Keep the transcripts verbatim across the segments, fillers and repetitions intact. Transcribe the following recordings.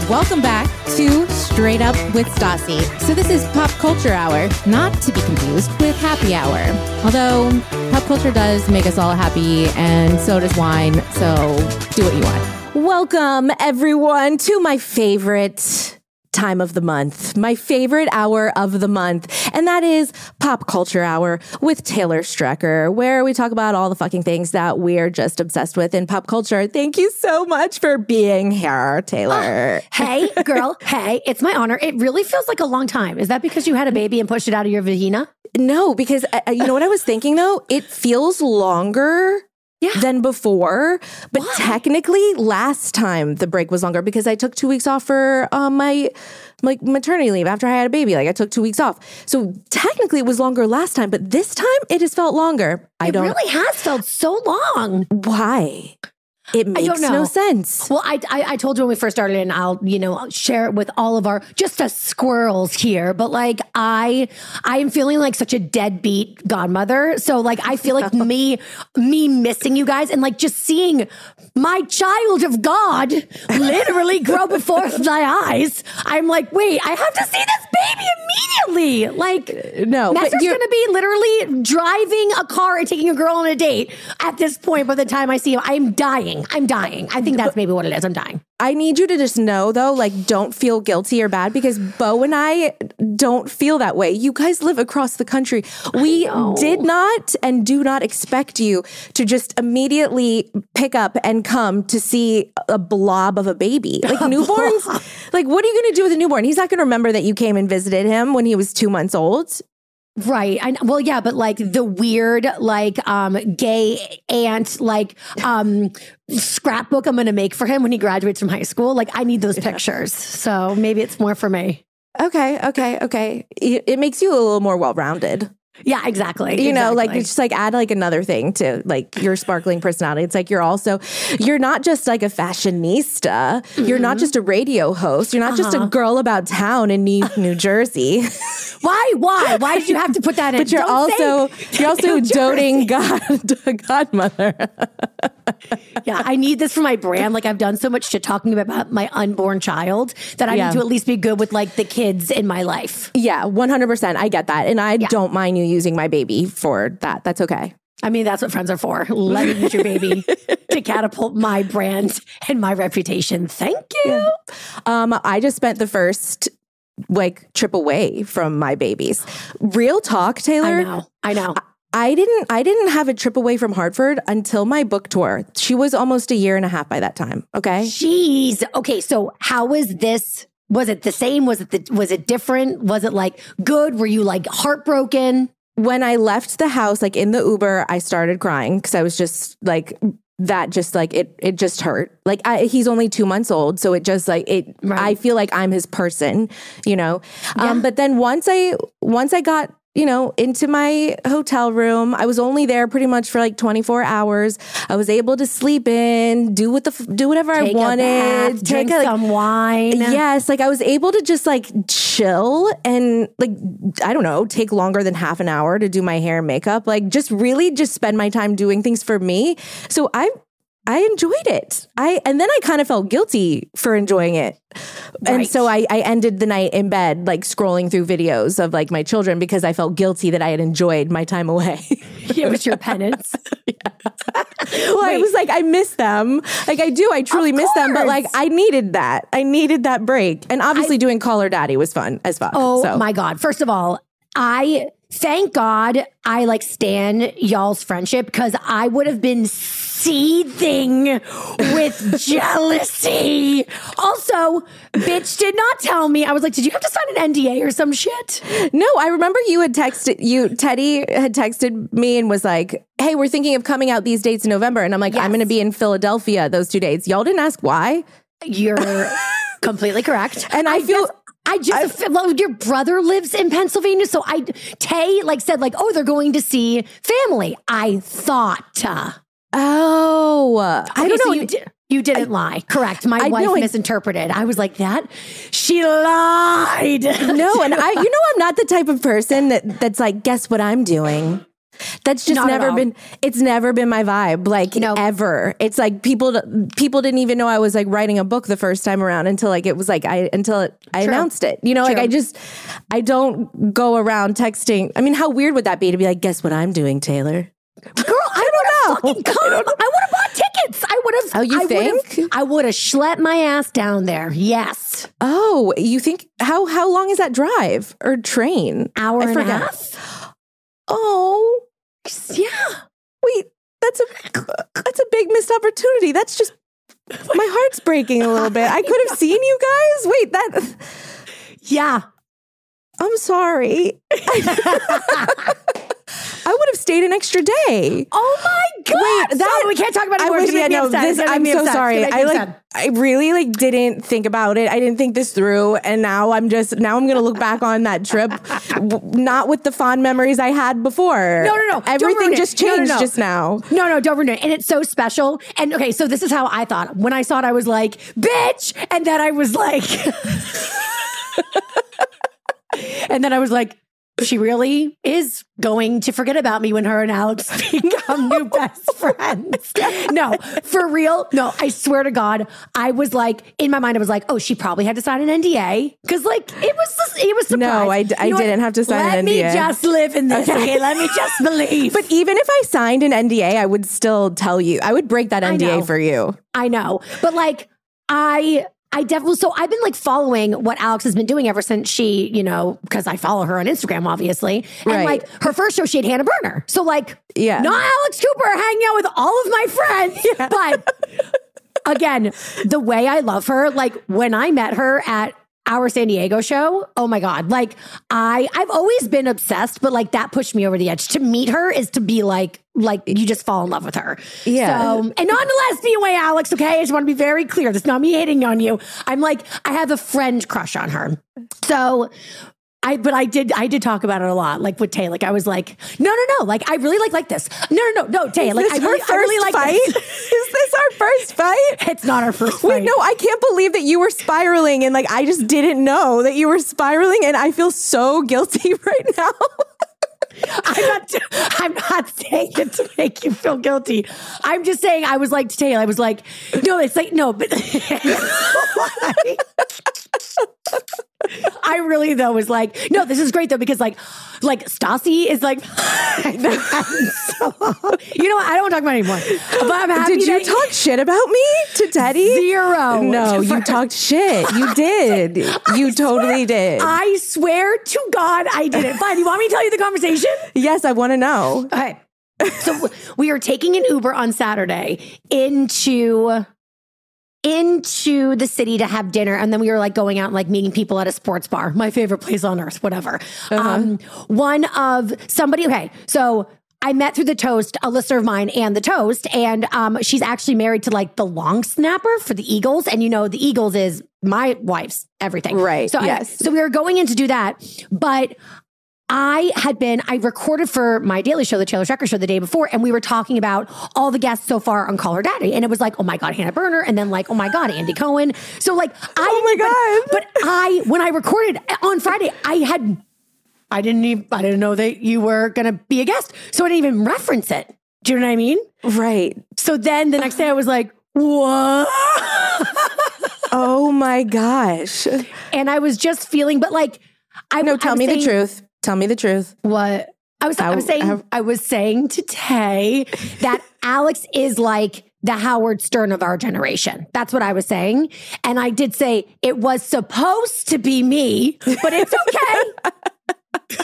Welcome back to Straight Up with Stassi. So this is Pop Culture Hour, not to be confused with Happy Hour. Although pop culture does make us all happy, and so does wine, so do what you want. Welcome, everyone, to my favorite time of the month, my favorite hour of the month, and that is Pop Culture Hour with Taylor Strecker, where we talk about all the fucking things that we're just obsessed with in pop culture. Thank you so much for being here, Taylor. Oh, hey, girl. Hey, it's my honor. It really feels like a long time. Is that because you had a baby and pushed it out of your vagina? No, because uh, you know what I was thinking, though? It feels longer Yeah. than before. But Why? Technically, last time the break was longer because I took two weeks off for um, my like maternity leave after I had a baby. Like I took two weeks off. So technically it was longer last time, but this time it has felt longer. I it don't really has felt so long. Why? It makes no sense. Well, I, I I told you when we first started, and I'll you know share it with all of our just us squirrels here. But like I I am feeling like such a deadbeat godmother. So like I feel like me me missing you guys and like just seeing my child of God literally grow before my eyes. I'm like, wait, I have to see this baby immediately. Like no, Nestor's going to be literally driving a car and taking a girl on a date at this point. By the time I see him, I'm dying. I'm dying. I think that's maybe what it is. I'm dying. I need you to just know, though, like, don't feel guilty or bad because Bo and I don't feel that way. You guys live across the country. We did not and do not expect you to just immediately pick up and come to see a blob of a baby. Like newborns, like, what are you going to do with a newborn? He's not going to remember that you came and visited him when he was two months old. Right. I, well, yeah, but like the weird, like, um, gay aunt, like, um, scrapbook I'm going to make for him when he graduates from high school. Like, I need those yeah. pictures. So maybe it's more for me. Okay. Okay. Okay. It, it makes you a little more well-rounded. Yeah, exactly. You exactly. know, like it's just like add like another thing to like your sparkling personality. It's like you're also, you're not just like a fashionista. Mm-hmm. You're not just a radio host. You're not uh-huh. just a girl about town in New, New Jersey. Why? Why? Why did you have to put that in? But you're Don't also you're also doting god godmother. Yeah, I need this for my brand. Like I've done so much shit talking about my unborn child that I yeah. need to at least be good with like the kids in my life. Yeah, one hundred percent. I get that. And I yeah. don't mind you using my baby for that. That's okay. I mean, that's what friends are for. Let me use your baby to catapult my brand and my reputation. Thank you. Yeah. Um, I just spent the first like trip away from my babies. Real talk, Taylor. I know. I know. I, I didn't I didn't have a trip away from Hartford until my book tour. She was almost a year and a half by that time. Okay. Jeez. Okay. So how was this? Was it the same? Was it the, was it different? Was it like good? Were you like heartbroken? When I left the house, like in the Uber, I started crying because I was just like that. Just like it, it just hurt. Like I, he's only two months old, so it just like it. Right. I feel like I'm his person, you know. Yeah. Um, but then once I once I got you know into my hotel room, I was only there pretty much for like twenty-four hours. I was able to sleep in, do what the do whatever take I wanted, a bath, take drink a, some like, wine. Yes, like I was able to just like chill and like I don't know, take longer than half an hour to do my hair and makeup. Like just really just spend my time doing things for me. So I I enjoyed it. I and then I kind of felt guilty for enjoying it. Right. And so I, I ended the night in bed, like scrolling through videos of like my children because I felt guilty that I had enjoyed my time away. It was your penance. Yeah. Well, Wait. I was like, I miss them. Like I do, I truly miss them. But like I needed that. I needed that break. And obviously I, doing Call Her Daddy was fun as fuck. Oh so. my God. First of all, I thank God I like stan y'all's friendship because I would have been seething with jealousy. Also, bitch did not tell me. I was like, did you have to sign an N D A or some shit? No, I remember you had texted, you, Teddy had texted me and was like, hey, we're thinking of coming out these dates in November. And I'm like, yes. I'm going to be in Philadelphia those two dates. Y'all didn't ask why? You're completely correct. And I, I feel... Guess- I just, I, well, your brother lives in Pennsylvania. So I, Tay like said like, oh, they're going to see family. I thought. Uh, oh, okay, I don't so know. You, di- you didn't I, lie. Correct. My I wife know, misinterpreted. I was like that. She lied. No. And I, you know, I'm not the type of person that that's like, guess what I'm doing? That's just Not at never all. been, it's never been my vibe, like No. ever. It's like people, people didn't even know I was like writing a book the first time around until like, it was like, I, until it, I True. announced it, you know, like True. I just, I don't go around texting. I mean, how weird would that be to be like, guess what I'm doing, Taylor? Girl, I would have fucking come. I, would have bought tickets. I would have. Oh, you I think? would've- I would have schlepped my ass down there. Yes. Oh, you think, how, how long is that drive or train? Hour I and forget. a half. Oh, Yeah. wait, that's a, that's a big missed opportunity. That's just, my heart's breaking a little bit. I could have seen you guys. Wait, that, Yeah. I'm sorry. I would have stayed an extra day. Oh my God. Wait, that- Sorry, we can't talk about it I anymore. wish, It's gonna yeah, make me no, upset. this, It's gonna I'm make me so upset. sorry. It's gonna I make me like, upset. I really like didn't think about it. I didn't think this through. And now I'm just, now I'm going to look back on that trip, w- not with the fond memories I had before. No, no, no. Don't Everything ruin it. just No, no, changed no. just now. No, no, don't ruin it. And it's so special. And okay, so this is how I thought. When I saw it, I was like, bitch. And then I was like, and then I was like, she really is going to forget about me when her and Alex become new best friends. No, for real. No, I swear to God, I was like, in my mind, I was like, oh, she probably had to sign an N D A. Cause like, it was, it was surprise. No, I d- I You know what? didn't have to sign Let an N D A. me just live in this. Okay. Let me just believe. But even if I signed an N D A, I would still tell you. I would break that N D A know. for you. I know. But like, I, I definitely, so I've been like following what Alex has been doing ever since she, you know, because I follow her on Instagram, obviously. And Right. like her first show, she had Hannah Berner. So like, Yeah. not Alex Cooper hanging out with all of my friends. But again, the way I love her, like when I met her at our San Diego show, oh my God. Like I, I've always been obsessed, but like that pushed me over the edge. To meet her is to be like, like you just fall in love with her. Yeah. So, and not in a lesbian way, Alex, okay? I just want to be very clear. This is not me hating on you. I'm like, I have a friend crush on her. So I, but I did, I did talk about it a lot, like with Tay. Like I was like, no, no, no. Like I really like like this. No, no, no, no, Tay. Like Is I this our really, first I really like fight? this. Is this our first fight? It's not our first Wait, fight. no, I can't believe that you were spiraling and like I just didn't know that you were spiraling and I feel so guilty right now. I'm not. I'm not saying it to make you feel guilty. I'm just saying I was like to Taylor. I was like, no, it's like no, but I really though was like, no, this is great though because like, like Stassi is like, I'm so, you know what? I don't want to talk about it anymore. But I'm happy. Did you that talk shit about me to Teddy? Zero. No, you talked shit. You did. You totally did. I swear to God, I didn't. Fine. You want me to tell you the conversation? Yes, I want to know. Okay. So we are taking an Uber on Saturday into into the city to have dinner, and then we were like going out and like meeting people at a sports bar, my favorite place on earth, whatever. Uh-huh. Um, one of somebody. Okay, so I met through the Toast, a listener of mine, and the Toast, and um, she's actually married to like the long snapper for the Eagles, and you know the Eagles is my wife's everything, Right, So yes. so we were going in to do that, but I had been, I recorded for my daily show, the Taylor Strecker Show, the day before, and we were talking about all the guests so far on Call Her Daddy. And it was like, oh my God, Hannah Berner. And then like, oh my God, Andy Cohen. So like, I, Oh my God. But, but I, when I recorded on Friday, I had, I didn't even, I didn't know that you were going to be a guest. So I didn't even reference it. Do you know what I mean? Right. So then the next day I was like, what? Oh my gosh. And I was just feeling, but like, I No, I tell was me the saying- truth. Tell me the truth. What? I was, I was How- saying, how- I was saying to Tay that Alex is like the Howard Stern of our generation. That's what I was saying. And I did say it was supposed to be me, but it's okay.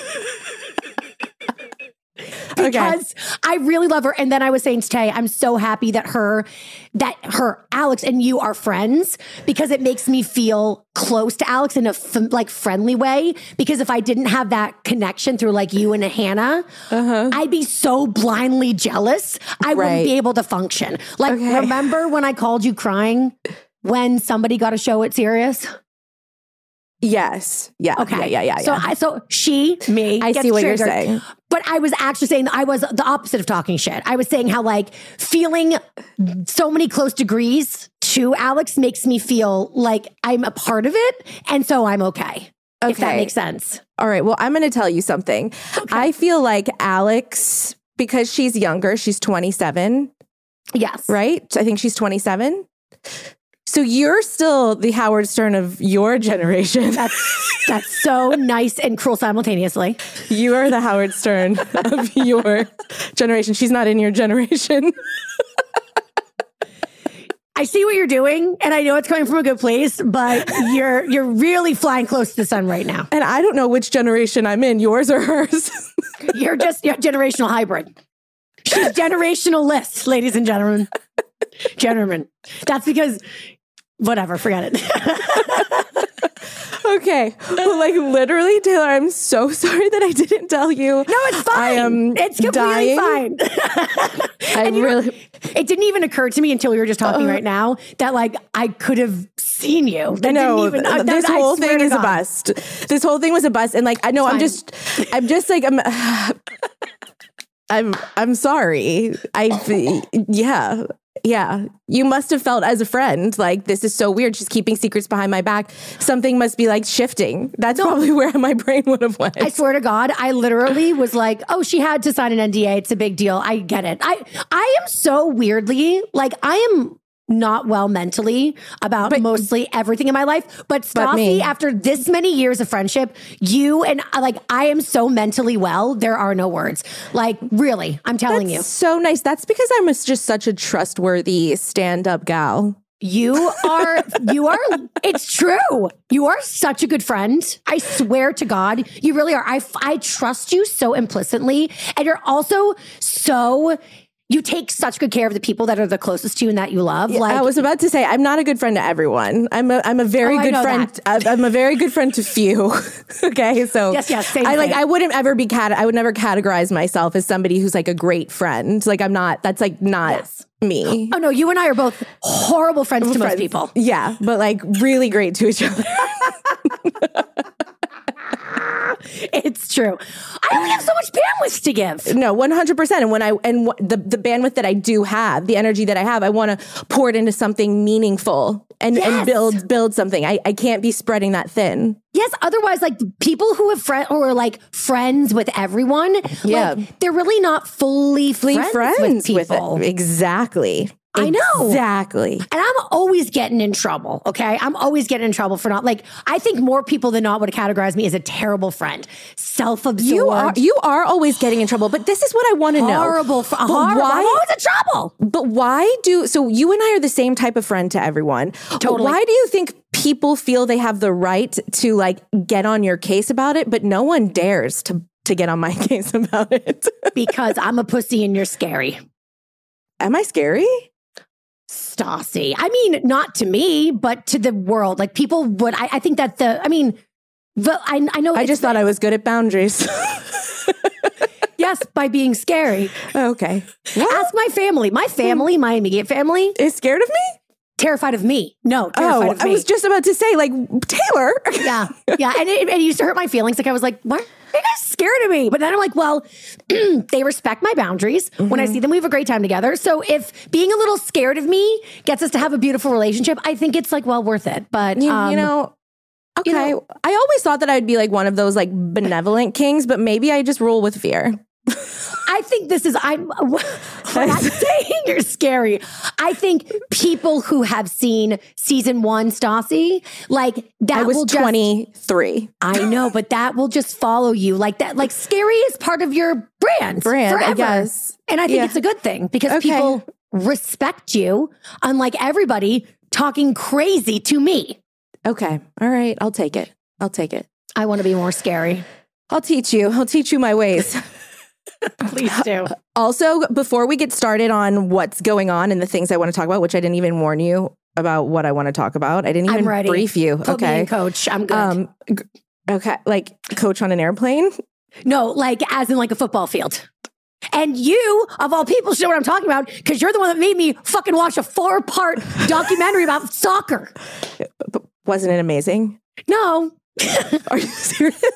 Because I really love her. And then I was saying to Tay, I'm so happy that her, that her, Alex and you are friends because it makes me feel close to Alex in a f- like friendly way. Because if I didn't have that connection through like you and a Hannah, Uh-huh. I'd be so blindly jealous. I Right. wouldn't be able to function. Like, Okay. remember when I called you crying when somebody got a show at Sirius? Yes. Yeah. Okay. Yeah. Yeah. Yeah. So yeah. I, so she, me, I gets see what you're triggered. saying. But I was actually saying that I was the opposite of talking shit. I was saying how like feeling so many close degrees to Alex makes me feel like I'm a part of it. And so I'm okay. If that Okay. makes sense. All right. Well, I'm going to tell you something. I feel like Alex because she's younger. She's twenty-seven. Yes. Right? I think she's twenty-seven. So you're still the Howard Stern of your generation. That's that's so nice and cruel simultaneously. You are the Howard Stern of your generation. She's not in your generation. I see what you're doing, and I know it's coming from a good place, but you're you're really flying close to the sun right now. And I don't know which generation I'm in, yours or hers. You're just you're a generational hybrid. She's generational list, ladies and gentlemen. Gentlemen. That's because, whatever, forget it. Okay. Well, like literally, Taylor, I'm so sorry that I didn't tell you. No, it's fine. I am It's completely dying. fine. I And you know, really... it didn't even occur to me until we were just talking Uh, right now that like I could have seen you. That I know didn't even, uh, this that, I whole swear thing to is a God. bust. This whole thing was a bust. And like, I know I'm Fine. just, I'm just like, I'm, I'm, I'm sorry. I, yeah. Yeah. You must have felt as a friend, like, this is so weird. She's keeping secrets behind my back. Something must be like shifting. That's probably where my brain would have went. I swear to God, I literally was like, oh, she had to sign an N D A. It's a big deal. I get it. I, I am so weirdly, like, I am not well mentally about But- mostly everything in my life. But But me. Stassi, after this many years of friendship, you and I, like, I am so mentally well. There are no words. Like, really, I'm telling That's so nice. That's because I'm just such a trustworthy stand-up gal. you. You are, you are, it's true. You are such a good friend. I swear to God, you really are. I, I trust you so implicitly. And you're also so, you take such good care of the people that are the closest to you and that you love. Like, I was about to say, I'm not a good friend to everyone. I'm a, I'm a very Oh, I good know friend. I'm I'm a very good friend to few. Okay, so Yes, yes, same I like. thing. I wouldn't ever be cat. I would never categorize myself as somebody who's like a great friend. Like I'm not. That's like not Yes. me. oh no, you and I are both horrible friends to most Friends. people. Yeah, but like really great to each other. It's true. I only have so much bandwidth to give. No, one hundred percent. And when I and wh- the the bandwidth that I do have, the energy that I have, I want to pour it into something meaningful and, Yes. and build build something. I, I can't be spreading that thin. Yes, otherwise, like people who have friend or are like friends with everyone, Yeah. like, they're really not fully friends, Friends with people. it. Exactly. I know. Exactly. And I'm always getting in trouble, okay? I'm always getting in trouble for not, like, I think more people than not would categorize me as a terrible friend. Self-absorbed. You are you are always getting in trouble, but this is what I want to know. horrible. Fr- But horrible. why- I'm always in trouble. But why do so? You and I are the same type of friend to everyone. Totally. Why do you think people feel they have the right to like get on your case about it, but no one dares to to get on my case about it? Because I'm a pussy and you're scary. Am I scary? Stassi. I mean, not to me, but to the world. Like people would, I, I think that the, I mean, the, I, I know. I it's- just thought I was good at boundaries. yes, by being scary. Okay. Ask my family. My family, my immediate family, Is scared of me? terrified of me. No, terrified Oh, of I me. was just about to say, like, Taylor. yeah, yeah, and it, it used to hurt my feelings. Like I was like, "Why are you guys scared of me?" But then I'm like, "Well, they respect my boundaries. When I see them, we have a great time together. So if being a little scared of me gets us to have a beautiful relationship, I think it's like well worth it." But You, um, you know, okay. you know- I always thought that I'd be like one of those like benevolent kings, but maybe I just rule with fear. I think this is I'm when I'm saying you're scary. I think people who have seen season one, Stassi, like that I was will just, twenty-three. I know, but that will just follow you like that. Like scary is part of your brand, Brand, I forever. guess. And I think Yeah. it's a good thing because Okay. people respect you, unlike everybody talking crazy to me. Okay. All right. I'll take it. I'll take it. I want to be more scary. I'll teach you. I'll teach you my ways. Please do. Also, before we get started on what's going on and the things I want to talk about, which I didn't even warn you about what I want to talk about. I didn't even I'm ready. brief you. Put me okay. in, coach. I'm good. Um, g- okay. Like coach on an airplane. No, like as in like a football field. And you, of all people, should know what I'm talking about because you're the one that made me fucking watch a four part documentary about soccer. Wasn't it amazing? No. Are you serious?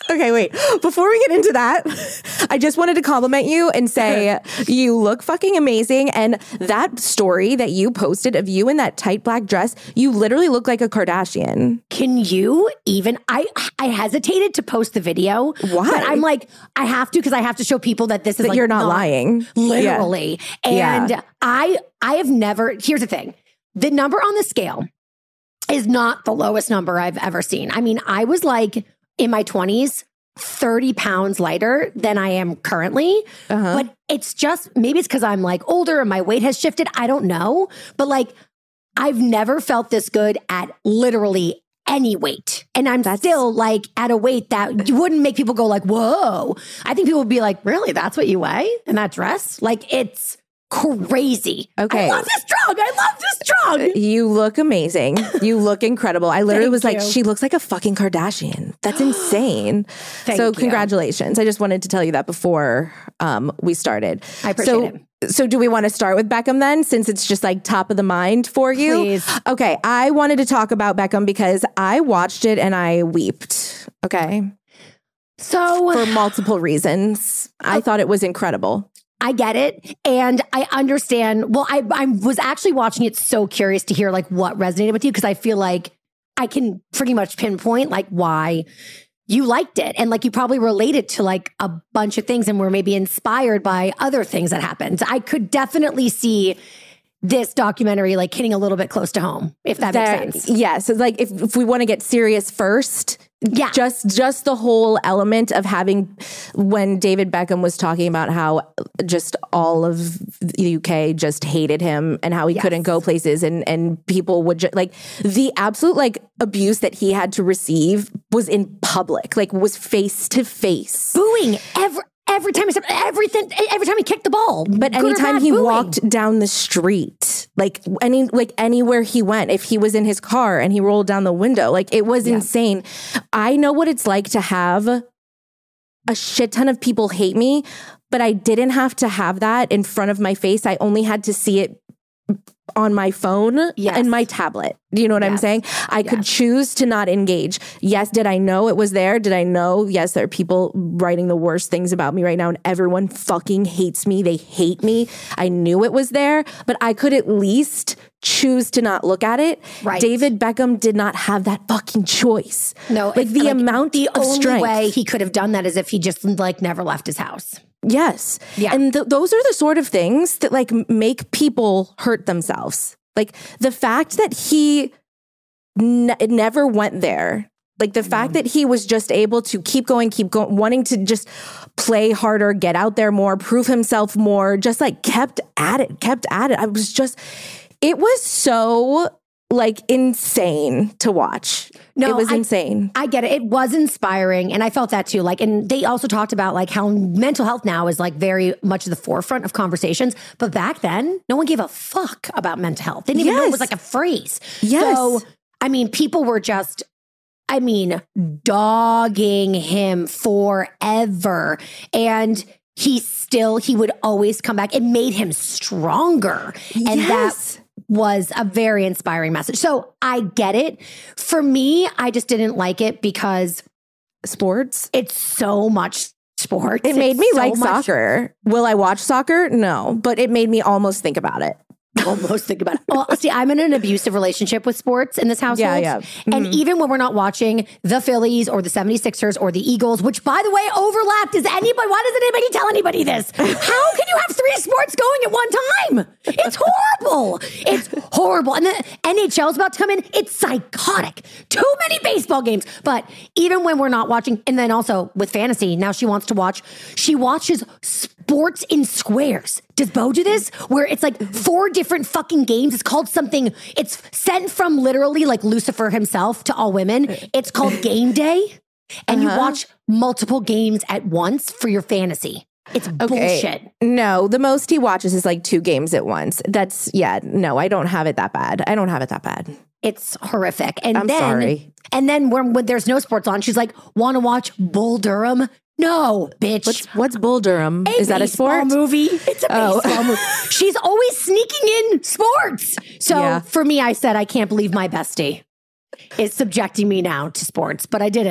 Okay, wait. Before we get into that, I just wanted to compliment you and say you look fucking amazing. And that story that you posted of you in that tight black dress, you literally look like a Kardashian. Can you even? I I hesitated to post the video. Why? But I'm like, I have to because I have to show people that this is That like you're not, lying. Literally. Yeah. And Yeah. I I have never, here's the thing. The number on the scale is not the lowest number I've ever seen. I mean, I was like in my twenties, thirty pounds lighter than I am currently. Uh-huh. But it's just, maybe it's because I'm like older and my weight has shifted. I don't know. But like, I've never felt this good at literally any weight. And I'm That's- still like at a weight that wouldn't make people go like, whoa. I think people would be like, really? That's what you weigh in that dress? Like, it's crazy. Okay. I love this drug. I love this drug. You look amazing. You look incredible. I literally Thank was like, you. she looks like a fucking Kardashian. That's insane. Thank so you. congratulations. I just wanted to tell you that before um, we started. I appreciate so, it. So do we want to start with Beckham then, since it's just like top of the mind for you? Please. Okay. I wanted to talk about Beckham because I watched it and I weeped. Okay. So For multiple reasons. I thought it was incredible. I get it. And I understand. Well, I, I was actually watching it so curious to hear like what resonated with you because I feel like I can pretty much pinpoint like why you liked it. And like you probably related to like a bunch of things and were maybe inspired by other things that happened. I could definitely see this documentary like hitting a little bit close to home, if that There- makes sense. Yeah. So like if, if we want to get serious first, Yeah. just just the whole element of having when David Beckham was talking about how just all of the U K just hated him and how he Yes. couldn't go places and and people would just like the absolute like abuse that he had to receive was in public, like was face to face. Booing every every time he said everything every time he kicked the ball. But Good or anytime bad, he booing. walked down the street, like any like anywhere he went, if he was in his car and he rolled down the window, like it was Yeah. insane. I know what it's like to have a shit ton of people hate me, but I didn't have to have that in front of my face. I only had to see it on my phone Yes. and my tablet. Do you know what I'm Yes. saying? I could Yes. choose to not engage. Yes, did I know it was there? Did I know? Yes, there are people writing the worst things about me right now and everyone fucking hates me. They hate me. I knew it was there, but I could at least choose to not look at it. Right. David Beckham did not have that fucking choice. No, like if- the amount the of only strength. way he could have done that is if he just like never left his house. Yes. Yeah. And th- those are the sort of things that like m- make people hurt themselves. Like the fact that he ne- never went there, like the fact that he was just able to keep going, keep going, wanting to just play harder, get out there more, prove himself more, just like kept at it, kept at it. I was just, it was so like insane to watch. No, it was I- insane. I get it. It was inspiring. And I felt that too. Like, and they also talked about like how mental health now is like very much at the forefront of conversations. But back then, no one gave a fuck about mental health. They didn't even know it Yes. was like a phrase. Yes. So, I mean, people were just, I mean, dogging him forever. And he still, he would always come back. It made him stronger. And Yes. that was a very inspiring message. So I get it. For me, I just didn't like it because Sports. it's so much sports. It made It's me so like much- soccer. Will I watch soccer? No, but it made me almost think about it. Almost think about it. Well, see, I'm in an abusive relationship with sports in this household. Yeah, yeah. And even when we're not watching the Phillies or the seventy-sixers or the Eagles, which by the way, overlapped. Does anybody, why doesn't anybody tell anybody this? How can you have three sports going at one time? It's horrible. It's horrible. And the N H L is about to come in. It's psychotic. Too many baseball games. But even when we're not watching, and then also with fantasy, now she wants to watch, she watches sports in squares. Does Bo do this? Where it's like four different fucking games. It's called something, it's sent from literally like Lucifer himself to all women. It's called Game Day. And you watch multiple games at once for your fantasy. It's bullshit. No, the most he watches is like two games at once. That's, yeah, no, I don't have it that bad. I don't have it that bad. It's horrific. And I'm then, sorry. And then when, when there's no sports on, she's like, want to watch Bull Durham? No, bitch. What's what's Bull Durham? Is that a baseball sport? movie? It's a Oh. baseball movie. She's always sneaking in sports. So Yeah. for me, I said, I can't believe my bestie is subjecting me now to sports, but I did it.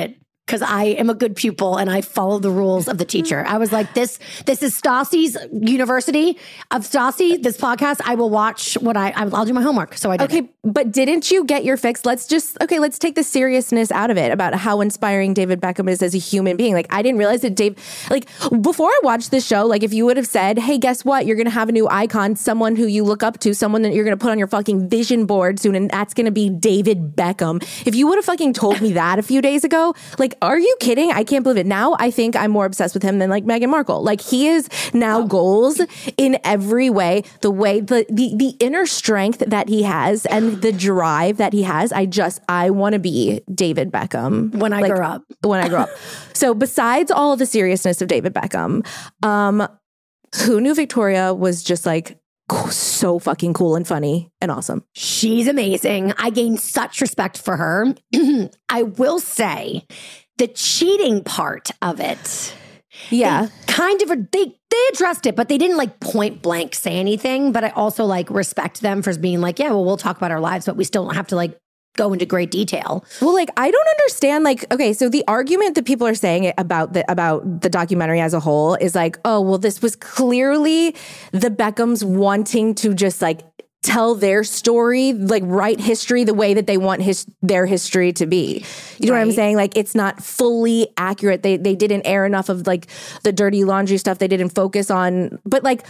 because I am a good pupil and I follow the rules of the teacher. I was like, this this is Stassi's University of Stassi, this podcast. I will watch what I, I'll do my homework. So I did. Okay, but didn't you get your fix? Let's just, okay, let's take the seriousness out of it about how inspiring David Beckham is as a human being. Like, I didn't realize that Dave, like, before I watched this show, like, if you would have said, hey, guess what? You're going to have a new icon, someone who you look up to, someone that you're going to put on your fucking vision board soon, and that's going to be David Beckham. If you would have fucking told me that a few days ago, like, are you kidding? I can't believe it. Now I think I'm more obsessed with him than like Meghan Markle. Like, he is now oh. goals in every way. The way, the, the, the inner strength that he has and the drive that he has. I just, I want to be David Beckham. When I like, grow up. When I grow up. So besides all of the seriousness of David Beckham, um, who knew Victoria was just like, so fucking cool and funny and awesome. She's amazing. I gained such respect for her. I will say the cheating part of it. Yeah. Kind of, they, they addressed it, but they didn't like point blank say anything. But I also like respect them for being like, yeah, well, we'll talk about our lives, but we still don't have to like go into great detail. Well, like, I don't understand, like, okay, so the argument that people are saying about the about the documentary as a whole is like, oh, well, this was clearly the Beckhams wanting to just like tell their story, like write history the way that they want his their history to be. You know right. what I'm saying? Like, it's not fully accurate. They they didn't air enough of like the dirty laundry stuff. They didn't focus on, but like,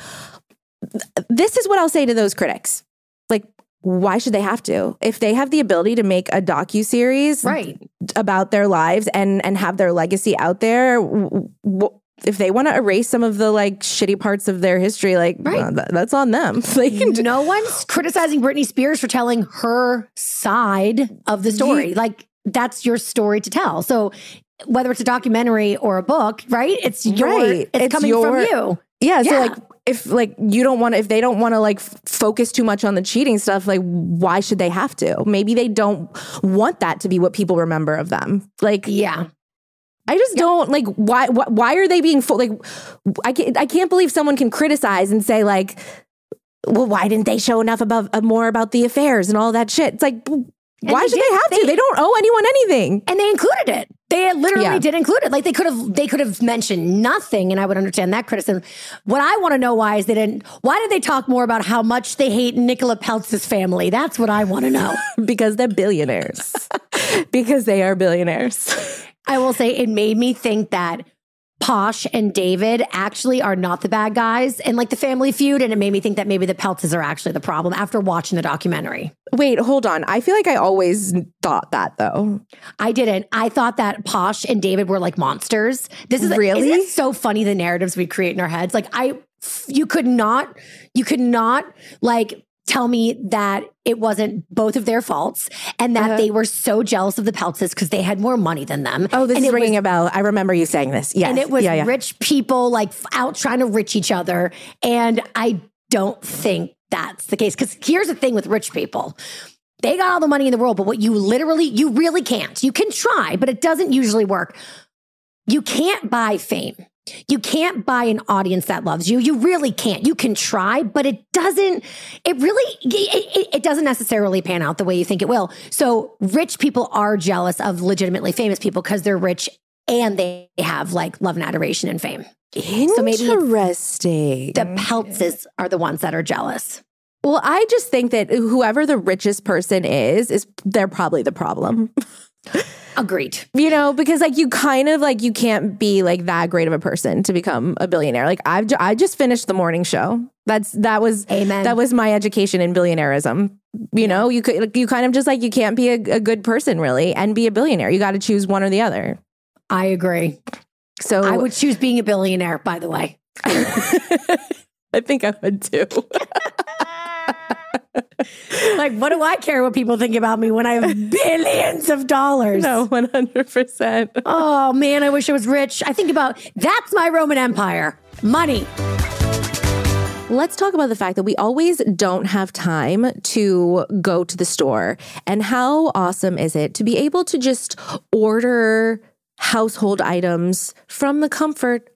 this is what I'll say to those critics. Like, why should they have to? If they have the ability to make a docuseries right. about their lives and and have their legacy out there, w- w- if they want to erase some of the like shitty parts of their history, like right. uh, th- that's on them. They can do- no one's criticizing Britney Spears for telling her side of the story. You- like, that's your story to tell. So whether it's a documentary or a book, right? It's your, right. it's, it's coming your, from you. Yeah, yeah. So like, if like you don't want to, if they don't want to like f- focus too much on the cheating stuff, like why should they have to? Maybe they don't want that to be what people remember of them. Like, yeah. I just yep. don't like why, why why are they being full like I can't I can't believe someone can criticize and say like, well, why didn't they show enough about uh, more about the affairs and all that shit? It's like, why they should did, they have they, to? They don't owe anyone anything. And they included it. They literally yeah. did include it. Like they could have they could have mentioned nothing and I would understand that criticism. What I want to know why is they didn't why did they talk more about how much they hate Nicola Peltz's family? That's what I want to know. Because they're billionaires. Because they are billionaires. I will say it made me think that Posh and David actually are not the bad guys in like the Family Feud. And it made me think that maybe the Peltzes are actually the problem after watching the documentary. Wait, hold on. I feel like I always thought that though. I didn't. I thought that Posh and David were like monsters. This is really isn't it so funny, the narratives we create in our heads. Like I, you could not, you could not like tell me that it wasn't both of their faults and that uh, they were so jealous of the Peltzes because they had more money than them. Oh, this and is ringing was, a bell. I remember you saying this. Yes. And it was yeah, yeah. rich people like out trying to rich each other. And I don't think that's the case. Because here's the thing with rich people. They got all the money in the world, but what you literally, you really can't. You can try, but it doesn't usually work. You can't buy fame. You can't buy an audience that loves you. You really can't. You can try, but it doesn't, it really, it, it doesn't necessarily pan out the way you think it will. So rich people are jealous of legitimately famous people because they're rich and they have like love and adoration and fame. Interesting. So maybe the Peltzes are the ones that are jealous. Well, I just think that whoever the richest person is, is they're probably the problem. Agreed. You know, because like you kind of like you can't be like that great of a person to become a billionaire. Like I've ju- I just finished the morning show. That's that was Amen. That was my education in billionaireism. You yeah. know, you could you kind of just like you can't be a, a good person really and be a billionaire. You got to choose one or the other. I agree. So I would choose being a billionaire, by the way. I think I would too. Like, what do I care what people think about me when I have billions of dollars? No, one hundred percent. Oh, man, I wish I was rich. I think about, that's my Roman Empire. Money. Let's talk about the fact that we always don't have time to go to the store. And how awesome is it to be able to just order household items from the comfort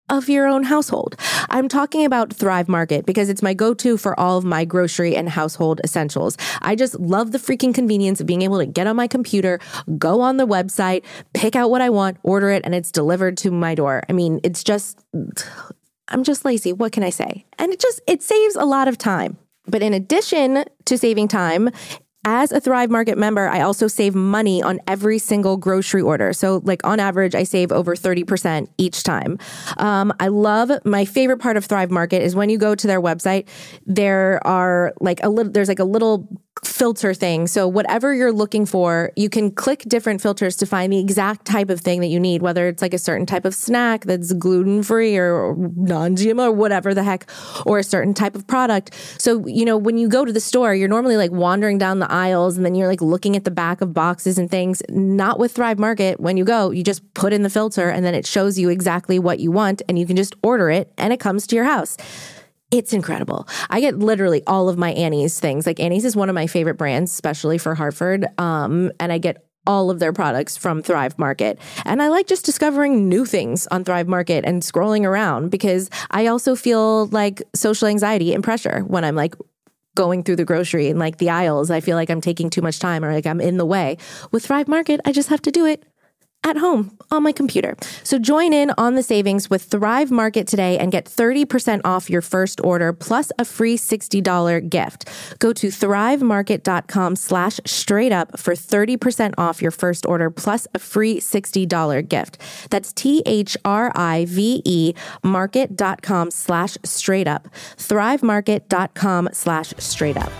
of your own household. I'm talking about Thrive Market because it's my go-to for all of my grocery and household essentials. I just love the freaking convenience of being able to get on my computer, go on the website, pick out what I want, order it, and it's delivered to my door. I mean, it's just, I'm just lazy. What can I say? And it just, it saves a lot of time. But in addition to saving time, as a Thrive Market member, I also save money on every single grocery order. So like on average, I save over thirty percent each time. Um, I love, my favorite part of Thrive Market is when you go to their website, there are like a little, there's like a little filter thing. So whatever you're looking for, you can click different filters to find the exact type of thing that you need, whether it's like a certain type of snack that's gluten-free or non-G M O or whatever the heck, or a certain type of product. So, you know, when you go to the store, you're normally like wandering down the aisles and then you're like looking at the back of boxes and things. Not with Thrive Market. When you go, you just put in the filter and then it shows you exactly what you want and you can just order it and it comes to your house. It's incredible. I get literally all of my Annie's things. Like Annie's is one of my favorite brands, especially for Hartford. Um, and I get all of their products from Thrive Market. And I like just discovering new things on Thrive Market and scrolling around because I also feel like social anxiety and pressure when I'm like going through the grocery and like the aisles. I feel like I'm taking too much time or like I'm in the way. With Thrive Market, I just have to do it at home on my computer. So join in on the savings with Thrive Market today and get thirty percent off your first order plus a free sixty dollars gift. Go to thrivemarket.com slash straight up for thirty percent off your first order plus a free sixty dollars gift. That's T-H-R-I-V-E market.com slash straight up. Thrivemarket.com slash straight up.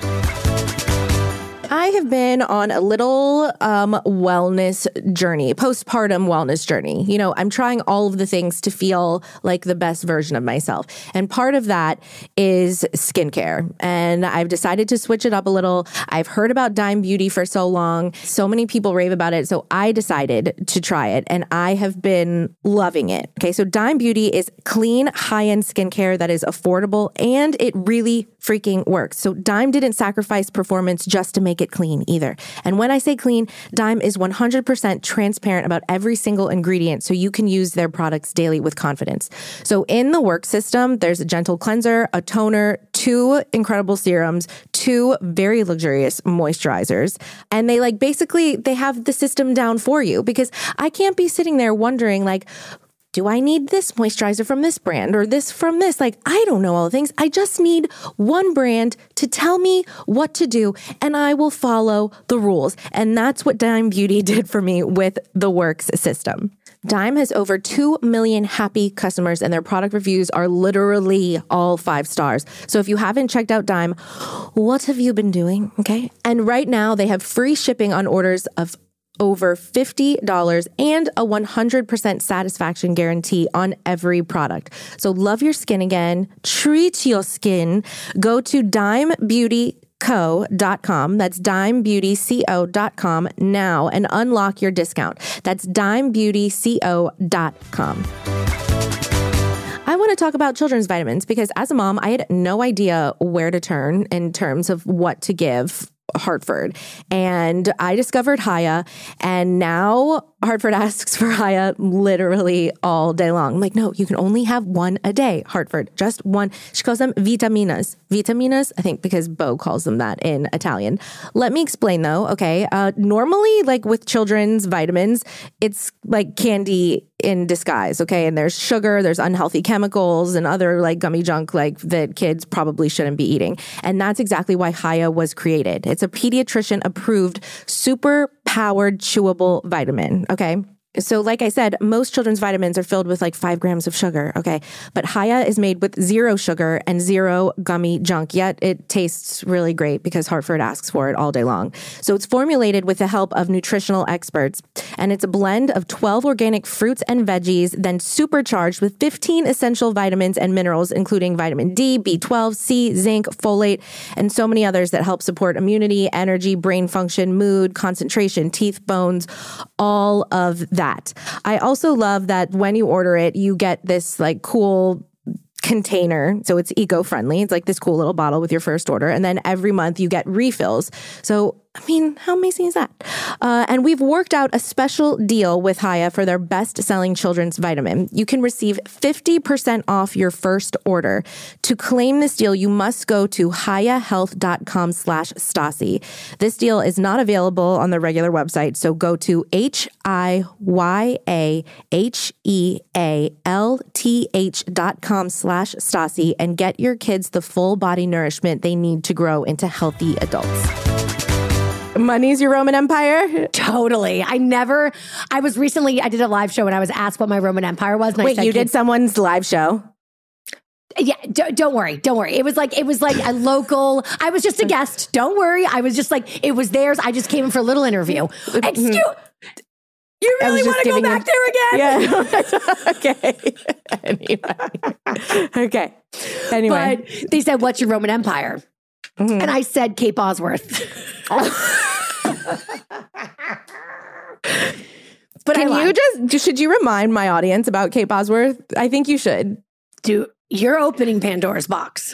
I have been on a little um, wellness journey, postpartum wellness journey. You know, I'm trying all of the things to feel like the best version of myself. And part of that is skincare. And I've decided to switch it up a little. I've heard about Dime Beauty for so long. So many people rave about it. So I decided to try it and I have been loving it. Okay, so Dime Beauty is clean, high-end skincare that is affordable and it really freaking works. So Dime didn't sacrifice performance just to make it clean either. And when I say clean, Dime is one hundred percent transparent about every single ingredient so you can use their products daily with confidence. So in the work system, there's a gentle cleanser, a toner, two incredible serums, two very luxurious moisturizers. And they like basically, they have the system down for you because I can't be sitting there wondering like, do I need this moisturizer from this brand or this from this? Like, I don't know all the things. I just need one brand to tell me what to do and I will follow the rules. And that's what Dime Beauty did for me with the Works system. Dime has over two million happy customers and their product reviews are literally all five stars. So if you haven't checked out Dime, what have you been doing? Okay. And right now they have free shipping on orders of over fifty dollars and a one hundred percent satisfaction guarantee on every product. So love your skin again. Treat your skin. Go to dime beauty co dot com. That's dime beauty co dot com now and unlock your discount. That's dime beauty co dot com. I want to talk about children's vitamins because as a mom, I had no idea where to turn in terms of what to give Hartford. And I discovered Haya and now Hartford asks for Haya literally all day long. I'm like, no, you can only have one a day, Hartford, just one. She calls them vitaminas. Vitaminas, I think because Bo calls them that in Italian. Let me explain though, okay? Uh, normally, like with children's vitamins, it's like candy in disguise, okay? And there's sugar, there's unhealthy chemicals and other like gummy junk like that kids probably shouldn't be eating. And that's exactly why Haya was created. It's a pediatrician approved super powered chewable vitamin, okay? So like I said, most children's vitamins are filled with like five grams of sugar, okay? But Haya is made with zero sugar and zero gummy junk, yet it tastes really great because Hartford asks for it all day long. So it's formulated with the help of nutritional experts, and it's a blend of twelve organic fruits and veggies, then supercharged with fifteen essential vitamins and minerals, including vitamin D, B twelve, C, zinc, folate, and so many others that help support immunity, energy, brain function, mood, concentration, teeth, bones, all of that. That. I also love that when you order it, you get this like cool container. So it's eco-friendly. It's like this cool little bottle with your first order. And then every month you get refills. So, I mean, how amazing is that? Uh, and we've worked out a special deal with Hiya for their best-selling children's vitamin. You can receive fifty percent off your first order. To claim this deal, you must go to hiyahealth.com slash Stassi. This deal is not available on the regular website, so go to H-I-Y-A-H-E-A-L-T-H dot com slash Stassi and get your kids the full body nourishment they need to grow into healthy adults. Money's your Roman Empire? Totally. I never, I was recently, I did a live show and I was asked what my Roman Empire was. And Wait, I said, you did someone's live show? Yeah, d- don't worry. Don't worry. It was like, it was like a local, I was just a guest. Don't worry. I was just like, it was theirs. I just came in for a little interview. Excuse, you really want to go back you, there again? Yeah. Okay. Anyway. Okay. Anyway. But they said, what's your Roman Empire? Mm-hmm. And I said, Kate Bosworth. But Can you just, should you remind my audience about Kate Bosworth? I think you should. Do you're opening Pandora's box.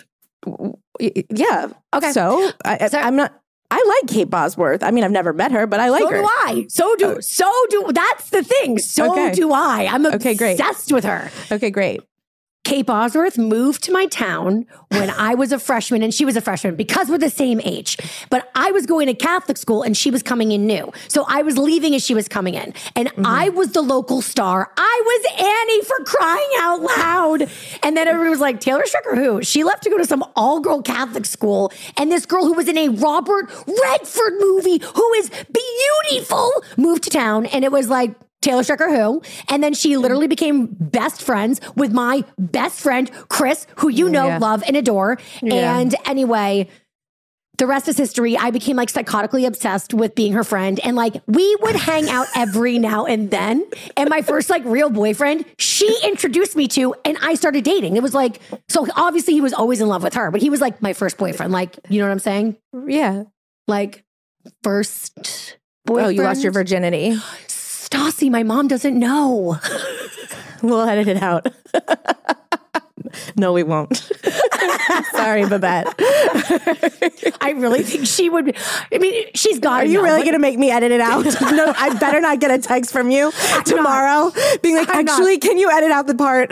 Yeah. Okay. So, I, so I'm not, I like Kate Bosworth. I mean, I've never met her, but I like so her. So do I. So do, so do, that's the thing. So okay. do I. I'm obsessed okay, great. with her. Okay, great. Kate Bosworth moved to my town when I was a freshman and she was a freshman because we're the same age. But I was going to Catholic school and she was coming in new. So I was leaving as she was coming in. And mm-hmm. I was the local star. I was Annie for crying out loud. And then everyone was like, Taylor Stricker, who? She left to go to some all-girl Catholic school. And this girl who was in a Robert Redford movie, who is beautiful, moved to town. And it was like, Taylor Stricker who? And then she literally became best friends with my best friend, Chris, who you know, yeah. love and adore. Yeah. And anyway, the rest is history. I became like psychotically obsessed with being her friend. And like, we would hang out every now and then. And my first like real boyfriend, she introduced me to, and I started dating. It was like, so obviously he was always in love with her, but he was like my first boyfriend. Like, you know what I'm saying? Yeah. Like first boyfriend. Oh, you lost your virginity. Stassi, my mom doesn't know. We'll edit it out. No, we won't. Sorry, Babette. I really think she would. I mean, she's got. Are you know, really going to make me edit it out? No, I better not get a text from you I'm tomorrow not. being like, I'm actually, not. Can you edit out the part?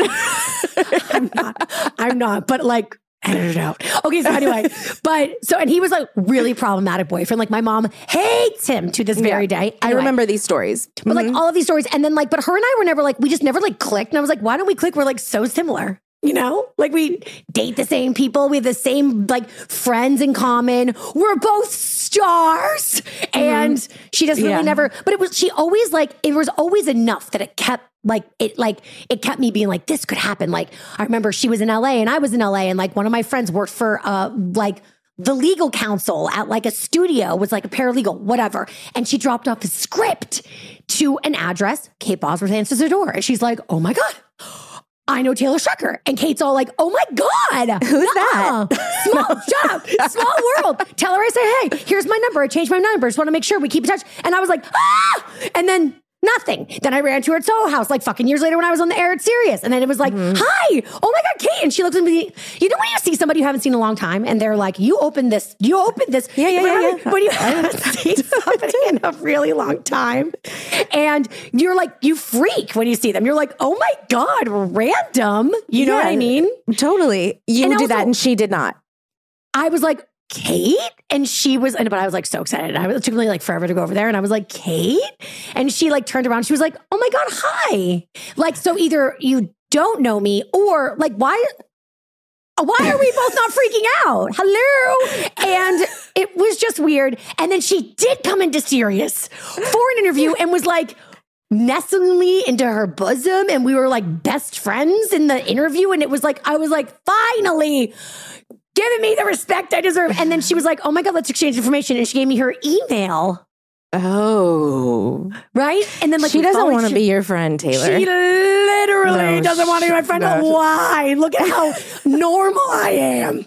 I'm not. I'm not. But like, edit it out. Okay, so anyway, but so, and he was like really problematic boyfriend. Like my mom hates him to this very yeah. day. Anyway, I remember these stories. But mm-hmm. like all of these stories. And then like, but her and I were never like, we just never like clicked. And I was like, why don't we click? We're like so similar. You know, like we date the same people. We have the same like friends in common. We're both stars. Mm-hmm. And she just really yeah. never, but it was, she always like, it was always enough that it kept like, it like, it kept me being like, this could happen. Like, I remember she was in L A and I was in L A and like one of my friends worked for uh like the legal counsel at like a studio, was like a paralegal, whatever. And she dropped off a script to an address. Kate Bosworth answers the door and she's like, oh my God, I know Taylor Stricker. And Kate's all like, oh my God. Who's that? Small, shut up. Small world. Tell her I say, hey, here's my number. I changed my number. Just want to make sure we keep in touch. And I was like, ah! And then nothing. Then I ran to her at Soho House like fucking years later when I was on the air at Sirius. And then it was like, mm-hmm. hi, oh my God, Kate. And she looks at me, you know when you see somebody you haven't seen in a long time and they're like, you opened this, you opened this. Yeah, yeah, yeah. yeah. When you haven't seen somebody in a really long time. And you're like, you freak when you see them. You're like, oh my God, random. You know yeah, what I mean? Totally. You and did also, that and she did not. I was like, Kate? And she was, but I was like so excited. I was, it took me like forever to go over there. And I was like, Kate? And she like turned around. She was like, oh my God, hi. Like, so either you don't know me or like, why, why are we both not freaking out? Hello. And it was just weird. And then she did come into Sirius for an interview and was like, nestling me into her bosom. And we were like best friends in the interview. And it was like, I was like, finally, giving me the respect I deserve. And then she was like, oh my God, let's exchange information. And she gave me her email. Oh. Right? And then like, she doesn't want to be your friend, Taylor. She literally no, doesn't want to be my friend. No. Why? Look at how normal I am.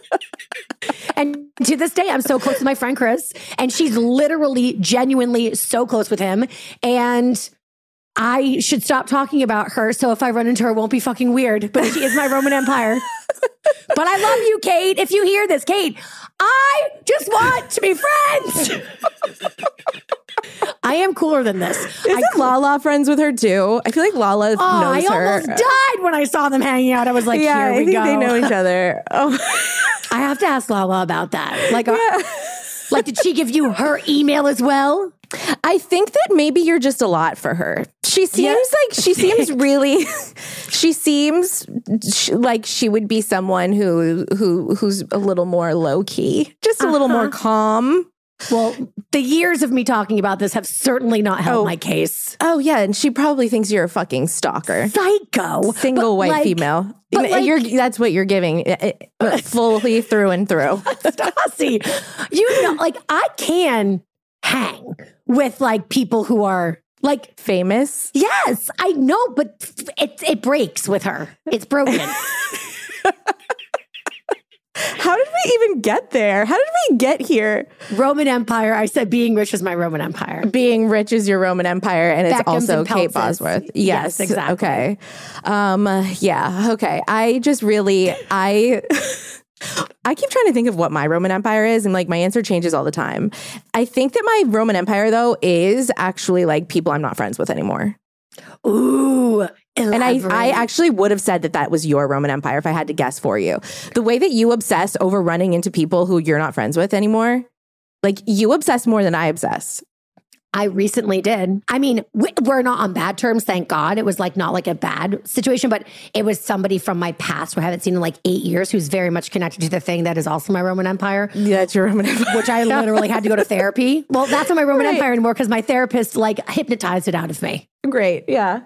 And to this day, I'm so close to my friend Chris. And she's literally, genuinely so close with him. And I should stop talking about her. So if I run into her, it won't be fucking weird. But she is my Roman Empire. But I love you, Kate. If you hear this, Kate, I just want to be friends. I am cooler than this. Isn't I, Lala friends with her too? I feel like Lala oh, knows I her. almost died when I saw them hanging out. I was like, yeah, here we I think go. they know each other. Oh. I have to ask Lala about that. Like, yeah. uh, like, did she give you her email as well? I think that maybe you're just a lot for her. She seems yeah. like she seems really. She seems like she would be someone who who who's a little more low key, just a uh-huh. little more calm. Well, the years of me talking about this have certainly not helped oh. my case. Oh yeah, and she probably thinks you're a fucking stalker, psycho, single white like, female. Like, you're, that's what you're giving, fully through and through. Stassi, you know, like I can hang with like people who are like famous. Yes, I know, but it it breaks with her. It's broken. How did we even get there? How did we get here? Roman Empire. I said being rich is my Roman Empire. Being rich is your Roman Empire, and it's Beckhams also and Kate Bosworth. Yes, yes, exactly. Okay. Um, yeah. Okay. I just really, I, I keep trying to think of what my Roman Empire is, and like my answer changes all the time. I think that my Roman Empire, though, is actually like people I'm not friends with anymore. Ooh. And I, I actually would have said that that was your Roman Empire if I had to guess for you. The way that you obsess over running into people who you're not friends with anymore, like you obsess more than I obsess. I recently did. I mean, we're not on bad terms, thank God. It was like not like a bad situation, but it was somebody from my past who I haven't seen in like eight years who's very much connected to the thing that is also my Roman Empire. Yeah, that's your Roman Empire. Which I literally had to go to therapy. Well, that's not my Roman right. Empire anymore because my therapist like hypnotized it out of me. Great. Yeah.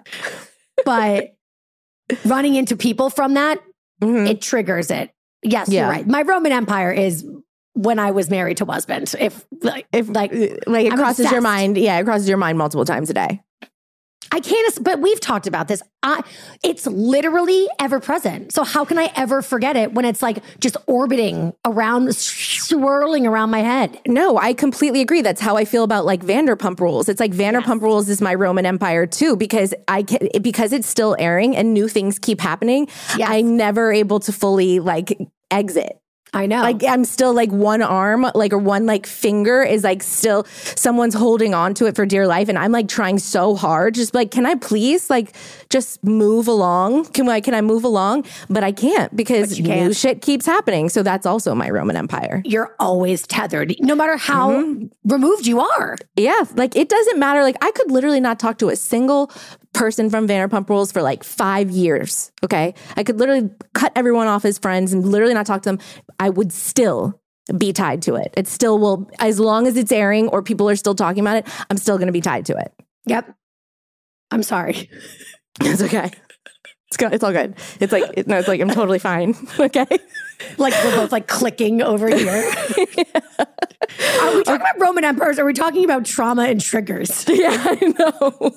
But running into people from that, mm-hmm. it triggers it. Yes, yeah. You're right. My Roman Empire is when I was married to husband. If like, if like, like it I'm crosses obsessed. your mind. Yeah, it crosses your mind multiple times a day. I can't, but we've talked about this. I, it's literally ever present. So how can I ever forget it when it's like just orbiting around, swirling around my head? No, I completely agree. That's how I feel about like Vanderpump Rules. It's like Vanderpump yes. Rules is my Roman Empire too, because I can, because it's still airing and new things keep happening. Yes. I'm never able to fully like exit. I know. Like I'm still like one arm, like or one like finger is like still someone's holding on to it for dear life. And I'm like trying so hard. Just like, can I please like just move along? Can I, can I move along? But I can't because new shit keeps happening. So that's also my Roman Empire. You're always tethered, no matter how mm-hmm. removed you are. Yeah. Like it doesn't matter. Like I could literally not talk to a single person from Vanderpump Rules for like five years. Okay. I could literally cut everyone off as friends and literally not talk to them. I would still be tied to it. It still will, as long as it's airing or people are still talking about it, I'm still going to be tied to it. Yep. I'm sorry. It's okay. It's good. It's all good. It's like, it, no, it's like, I'm totally fine. Okay. Like we're both like clicking over here. Yeah. Are we talking about Roman empires? Or are we talking about trauma and triggers? Yeah, I know.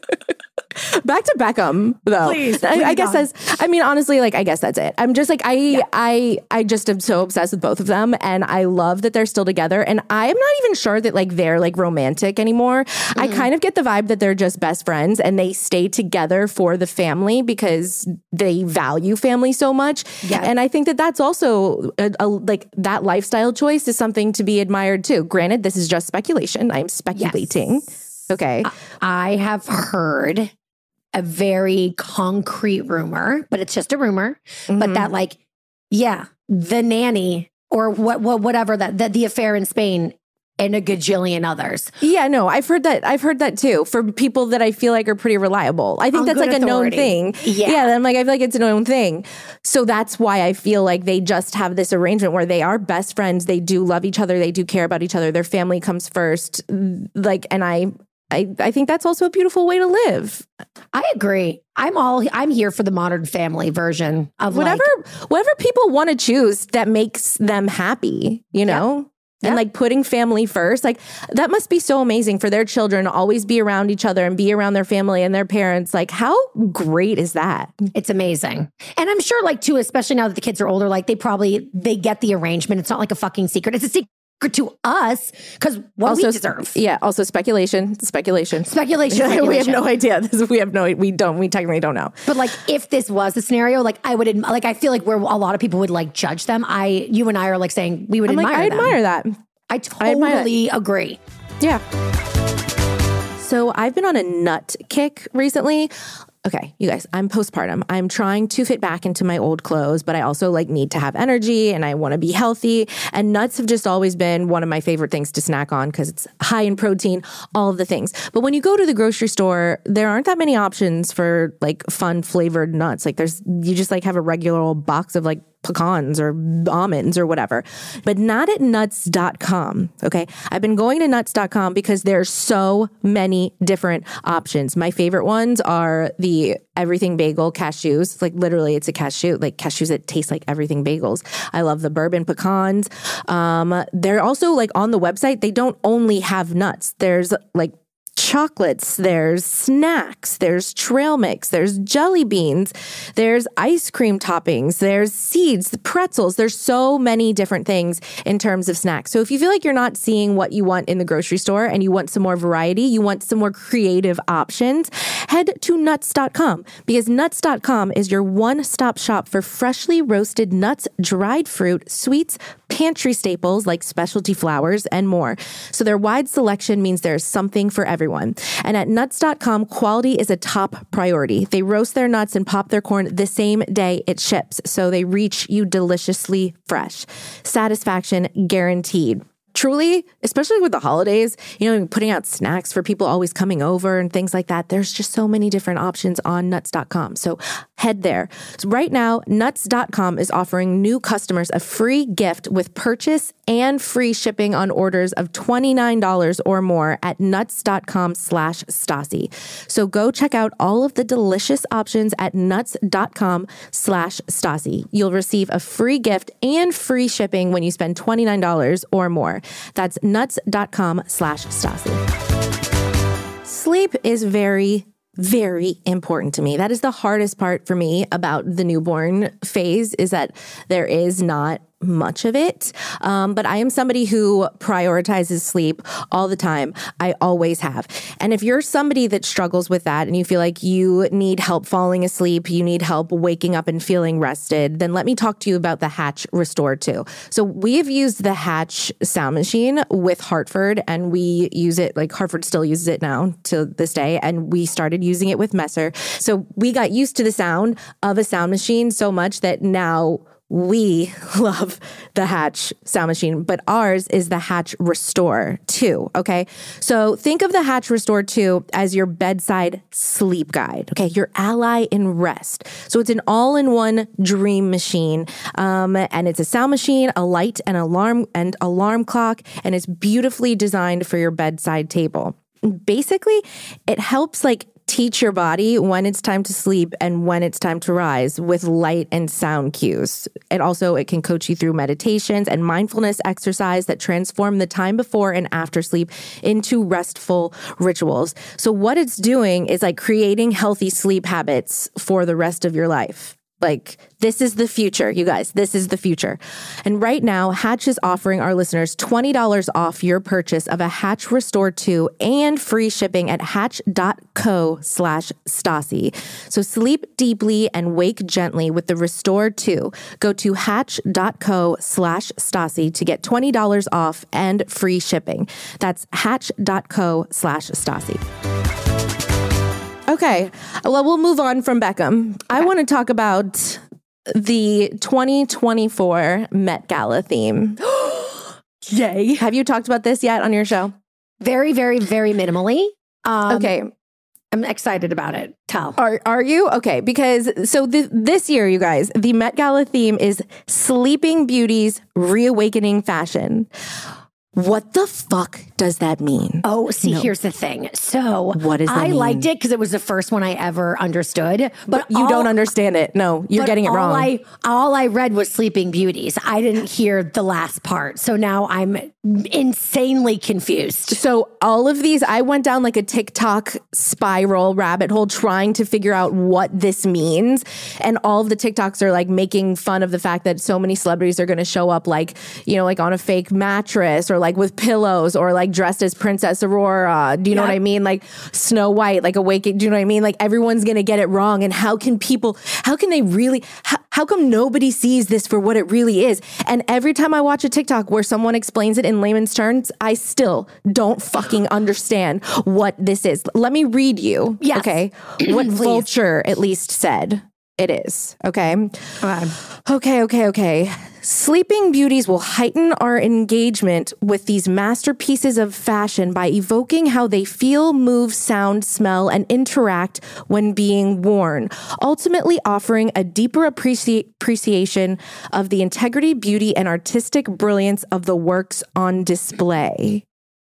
Back to Beckham, though. Please, I, I guess on. that's. I mean, honestly, like I guess that's it. I'm just like I, yeah. I, I just am so obsessed with both of them, and I love that they're still together. And I'm not even sure that like they're like romantic anymore. Mm-hmm. I kind of get the vibe that they're just best friends, and they stay together for the family because they value family so much. Yeah. And I think that that's also a, a, like that lifestyle choice is something to be admired too. Granted, this is just speculation. I'm speculating. Yes. Okay. I have heard a very concrete rumor, but it's just a rumor, mm-hmm. but that like, yeah, the nanny or what, what, whatever that, that the affair in Spain and a gajillion others. Yeah, no, I've heard that. I've heard that too for people that I feel like are pretty reliable. I think On that's like authority. a known thing. Yeah. Yeah. I'm like, I feel like it's a known thing. So that's why I feel like they just have this arrangement where they are best friends. They do love each other. They do care about each other. Their family comes first. Like, and I, I, I think that's also a beautiful way to live. I agree. I'm all I'm here for the modern family version of whatever like, whatever people want to choose that makes them happy, you know? Yep. And yep. like putting family first, like that must be so amazing for their children to always be around each other and be around their family and their parents. Like how great is that? It's amazing. And I'm sure like too, especially now that the kids are older, like they probably, they get the arrangement. It's not like a fucking secret. It's a secret to us because what also, we deserve. Yeah. Also speculation, speculation, speculation. speculation. We have no idea. This, we have no, we don't, we technically don't know. But like, if this was a scenario, like I would, adm- like, I feel like where a lot of people would like judge them. I, you and I are like saying we would I'm admire like, I them. admire that. I totally I agree. Yeah. So I've been on a nut kick recently. Okay, you guys, I'm postpartum. I'm trying to fit back into my old clothes, but I also like need to have energy and I want to be healthy. And nuts have just always been one of my favorite things to snack on because it's high in protein, all of the things. But when you go to the grocery store, there aren't that many options for like fun flavored nuts. Like there's, you just like have a regular old box of like pecans or almonds or whatever, but not at nuts dot com. Okay. I've been going to nuts dot com because there's so many different options. My favorite ones are the everything bagel cashews. Like literally it's a cashew, like cashews that taste like everything bagels. I love the bourbon pecans. Um, they're also like on the website, they don't only have nuts. There's like chocolates, there's snacks, there's trail mix, there's jelly beans, there's ice cream toppings, there's seeds, pretzels. There's so many different things in terms of snacks. So if you feel like you're not seeing what you want in the grocery store and you want some more variety, you want some more creative options, head to nuts dot com because nuts dot com is your one-stop shop for freshly roasted nuts, dried fruit, sweets, pantry staples like specialty flours, and more. So their wide selection means there's something for everyone. And at nuts dot com, quality is a top priority. They roast their nuts and pop their corn the same day it ships, so they reach you deliciously fresh. Satisfaction guaranteed. Truly, especially with the holidays, you know, putting out snacks for people always coming over and things like that. There's just so many different options on nuts dot com. So head there. So right now, nuts dot com is offering new customers a free gift with purchase and free shipping on orders of twenty-nine dollars or more at nuts dot com slash Stassi. So go check out all of the delicious options at nuts dot com slash Stassi. You'll receive a free gift and free shipping when you spend twenty-nine dollars or more. That's nuts dot com slash Stassi. Sleep is very, very important to me. That is the hardest part for me about the newborn phase is that there is not much of it. Um, but I am somebody who prioritizes sleep all the time. I always have. And if you're somebody that struggles with that and you feel like you need help falling asleep, you need help waking up and feeling rested, then let me talk to you about the Hatch Restore two. So we've used the Hatch sound machine with Hartford and we use it, like Hartford still uses it now to this day. And we started using it with Messer. So we got used to the sound of a sound machine so much that now we love the Hatch sound machine, but ours is the Hatch Restore two, okay? So think of the Hatch Restore two as your bedside sleep guide, okay? Your ally in rest. So it's an all-in-one dream machine, um, and it's a sound machine, a light, and alarm and alarm clock, and it's beautifully designed for your bedside table. Basically, it helps like teach your body when it's time to sleep and when it's time to rise with light and sound cues. And also it can coach you through meditations and mindfulness exercise that transform the time before and after sleep into restful rituals. So what it's doing is like creating healthy sleep habits for the rest of your life. Like, this is the future, you guys. This is the future. And right now, Hatch is offering our listeners twenty dollars off your purchase of a Hatch Restore two and free shipping at hatch.co slash Stassi. So sleep deeply and wake gently with the Restore two. Go to hatch.co slash Stassi to get twenty dollars off and free shipping. That's hatch.co slash Stassi. Okay, well, we'll move on from Beckham. Okay. I want to talk about the twenty twenty-four Met Gala theme. Yay. Have you talked about this yet on your show? Very, very, very minimally. Um, okay. I'm excited about it. Tell. Are are you? Okay, because so th- this year, you guys, the Met Gala theme is Sleeping Beauty's Reawakening Fashion. What the fuck does that mean? Oh, see, no. Here's the thing. So what does that I mean? liked it because it was the first one I ever understood. But, but you all, don't understand it. No, you're getting it all wrong. I, all I read was Sleeping Beauties. I didn't hear the last part. So now I'm insanely confused. So all of these, I went down like a TikTok spiral rabbit hole trying to figure out what this means. And all of the TikToks are like making fun of the fact that so many celebrities are going to show up like, you know, like on a fake mattress or like with pillows or like dressed as Princess Aurora. Do you know Yep. what I mean? Like Snow White, like awaken. Do you know what I mean? Like everyone's going to get it wrong. And how can people, how can they really, how, how come nobody sees this for what it really is? And every time I watch a TikTok where someone explains it in layman's terms, I still don't fucking understand what this is. Let me read you. Yes. Okay. What Vulture at least said it is. Okay. Okay. Okay, okay, okay. Sleeping Beauties will heighten our engagement with these masterpieces of fashion by evoking how they feel, move, sound, smell, and interact when being worn, ultimately offering a deeper appreci- appreciation of the integrity, beauty, and artistic brilliance of the works on display.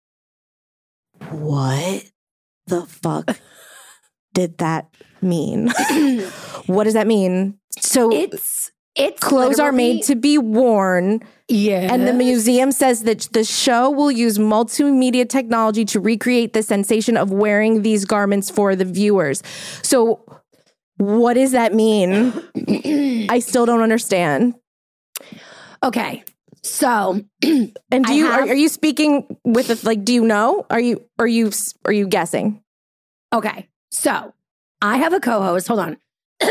What the fuck did that mean? What does that mean? So It's it's clothes are literally- made to be worn, Yeah. and the museum says that the show will use multimedia technology to recreate the sensation of wearing these garments for the viewers. So what does that mean? I still don't understand. Okay. So And do I you have- are, are you speaking with a, like do you know? Are you are you are you guessing? Okay. So I have a co-host. Hold on.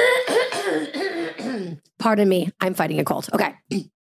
Pardon me. I'm fighting a cold. Okay.